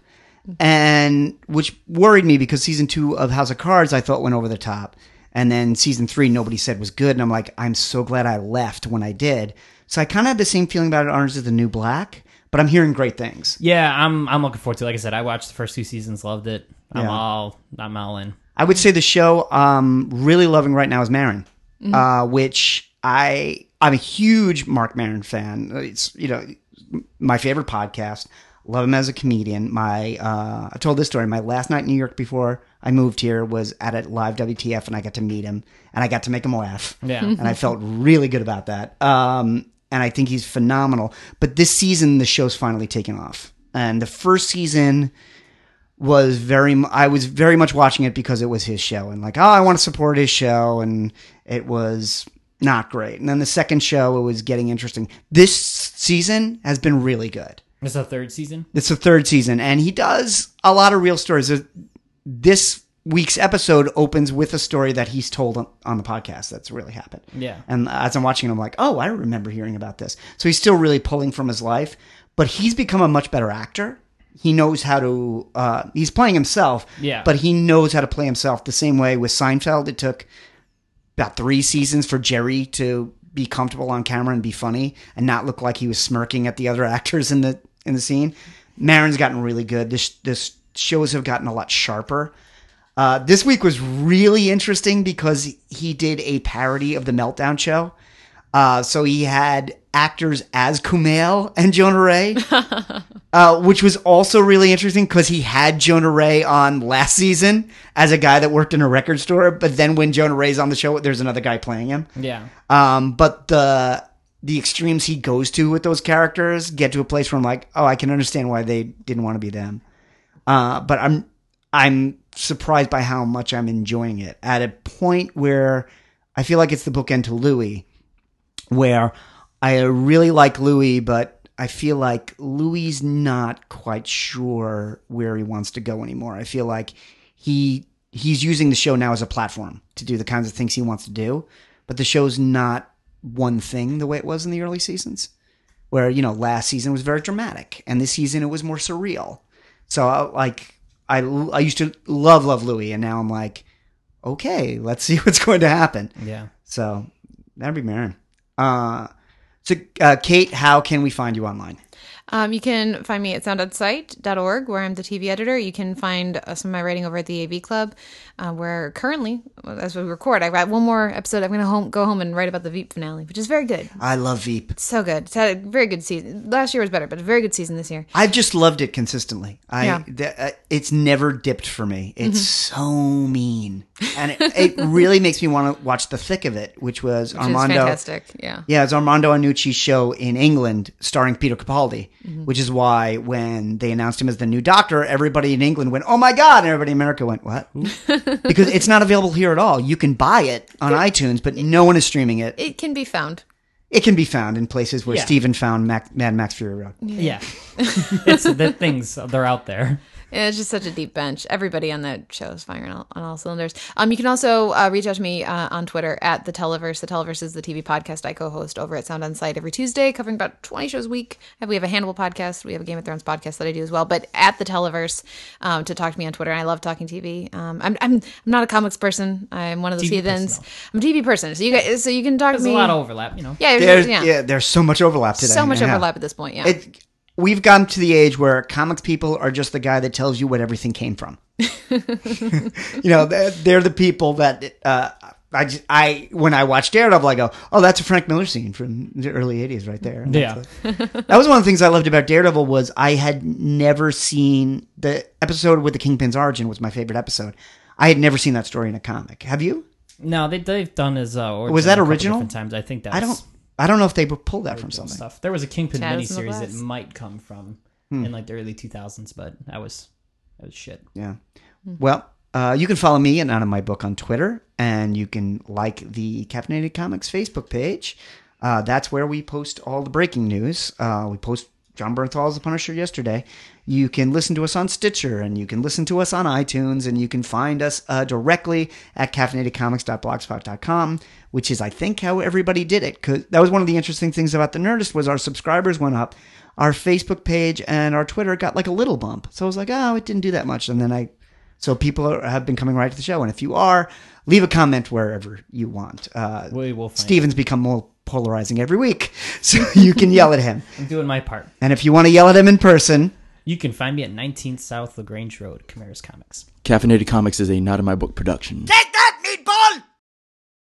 and which worried me because season two of House of Cards I thought went over the top, and then season three nobody said was good, and I'm like, I'm so glad I left when I did. So I kind of had the same feeling about Orange is the New Black, but I'm hearing great things. Yeah, I'm I'm looking forward to it. Like I said, I watched the first two seasons, loved it. I'm Yeah. all I'm all in. I would say the show um really loving right now is Maron, uh, which I I'm a huge Mark Maron fan. It's you know my favorite podcast. Love him as a comedian. My uh, I told this story. My last night in New York before I moved here was at a live W T F, and I got to meet him, and I got to make him laugh. Yeah. and I felt really good about that. Um, and I think he's phenomenal. But this season, the show's finally taken off, and the first season was very mu- I was very much watching it because it was his show, and like, oh, I want to support his show, and it was not great. And then the second show, it was getting interesting. This season has been really good. It's the third season. It's the third season, and he does a lot of real stories. There's- This week's episode opens with a story that he's told on, on the podcast that's really happened. Yeah. And as I'm watching it, I'm like, oh, I remember hearing about this. So he's still really pulling from his life, but he's become a much better actor. He knows how to, uh, he's playing himself, Yeah. but he knows how to play himself the same way with Seinfeld. It took about three seasons for Jerry to be comfortable on camera and be funny and not look like he was smirking at the other actors in the in the scene. Maron's gotten really good. This this shows have gotten a lot sharper. Uh, this week was really interesting because he did a parody of the Meltdown show. Uh, so he had actors as Kumail and Jonah Ray, uh, which was also really interesting because he had Jonah Ray on last season as a guy that worked in a record store. But then when Jonah Ray's on the show, there's another guy playing him. Yeah. Um, but the the extremes he goes to with those characters get to a place where I'm like, oh, I can understand why they didn't want to be them. Uh, but I'm I'm surprised by how much I'm enjoying it at a point where I feel like it's the bookend to Louis, where I really like Louis, but I feel like Louis's not quite sure where he wants to go anymore. I feel like he he's using the show now as a platform to do the kinds of things he wants to do, but the show's not one thing the way it was in the early seasons, where, you know, last season was very dramatic, and this season it was more surreal. So, like, I, I used to love, love Louis, and now I'm like, okay, let's see what's going to happen. Yeah. So, that'd be Marin. Uh, so, uh, Kate, how can we find you online? Um, you can find me at sound on sight dot org, where I'm the T V editor. You can find uh, some of my writing over at the A V Club, uh, where currently, as we record, I've got one more episode. I'm going to home, go home and write about the Veep finale, which is very good. I love Veep. It's so good. It's had a very good season. Last year was better, but a very good season this year. I've just loved it consistently. I Yeah. th- uh, It's never dipped for me. It's so mean. And it, it really makes me want to watch the thick of it, which was Which Armando. is fantastic. Yeah. Yeah, it's Armando Iannucci's show in England starring Peter Capaldi, which is why when they announced him as the new Doctor, everybody in England went, oh my God, and everybody in America went, what? Because it's not available here at all. You can buy it on iTunes, but no one is streaming it. It can be found. It can be found in places where Yeah. Steven found Mac- Mad Max Fury Road. Yeah. It's the things, they're out there. Yeah, it's just such a deep bench. Everybody on that show is firing on all, on all cylinders. Um, you can also uh, reach out to me uh, on Twitter at the Televerse. The Televerse is the T V podcast I co-host over at Sound on Sight every Tuesday, covering about twenty shows a week. We have a Hannibal podcast. We have a Game of Thrones podcast that I do as well. But at the Televerse um, to talk to me on Twitter. And I love talking T V. Um, I'm, I'm I'm not a comics person. I'm one of those T V heathens. person, I'm a T V person. So you guys, so you can talk There's to a me. lot of overlap, you know. yeah, There's, yeah, yeah. there's so much overlap today. so much Yeah. overlap at this point. Yeah. It, we've gotten to the age where comics people are just the guy that tells you what everything came from. You know, they're, they're the people that uh, I, just, I when I watch Daredevil, I go, oh, that's a Frank Miller scene from the early eighties right there. And Yeah. that's like- that was one of the things I loved about Daredevil was I had never seen the episode with the Kingpin's origin was my favorite episode. I had never seen that story in a comic. Have you? No, they, they've done his uh, origin Was that a couple original? different times. I think that's I don't. I don't know if they pulled that from original something. stuff. There was a Kingpin Shadows in the miniseries that Glass. might come from Hmm. in like the early two thousands, but that was that was shit. Yeah. Well, uh, you can follow me and Out of My Book on Twitter, and you can like the Caffeinated Comics Facebook page. Uh, that's where we post all the breaking news. Uh, we post John Bernthal's The Punisher yesterday. You can listen to us on Stitcher, and you can listen to us on iTunes, and you can find us uh, directly at caffeinated comics dot blogspot dot com, which is, I think, how everybody did it. Cause that was one of the interesting things about The Nerdist was our subscribers went up. Our Facebook page and our Twitter got like a little bump. So I was like, oh, it didn't do that much. And then I, so people are, have been coming right to the show. And if you are, leave a comment wherever you want. Uh, We will find Steven's become more polarizing every week. So you can yell at him. I'm doing my part. And if you want to yell at him in person, You can find me at nineteenth South LaGrange Road, Chimeras Comics. Caffeinated Comics is a Not in My Book production. take that, meatball!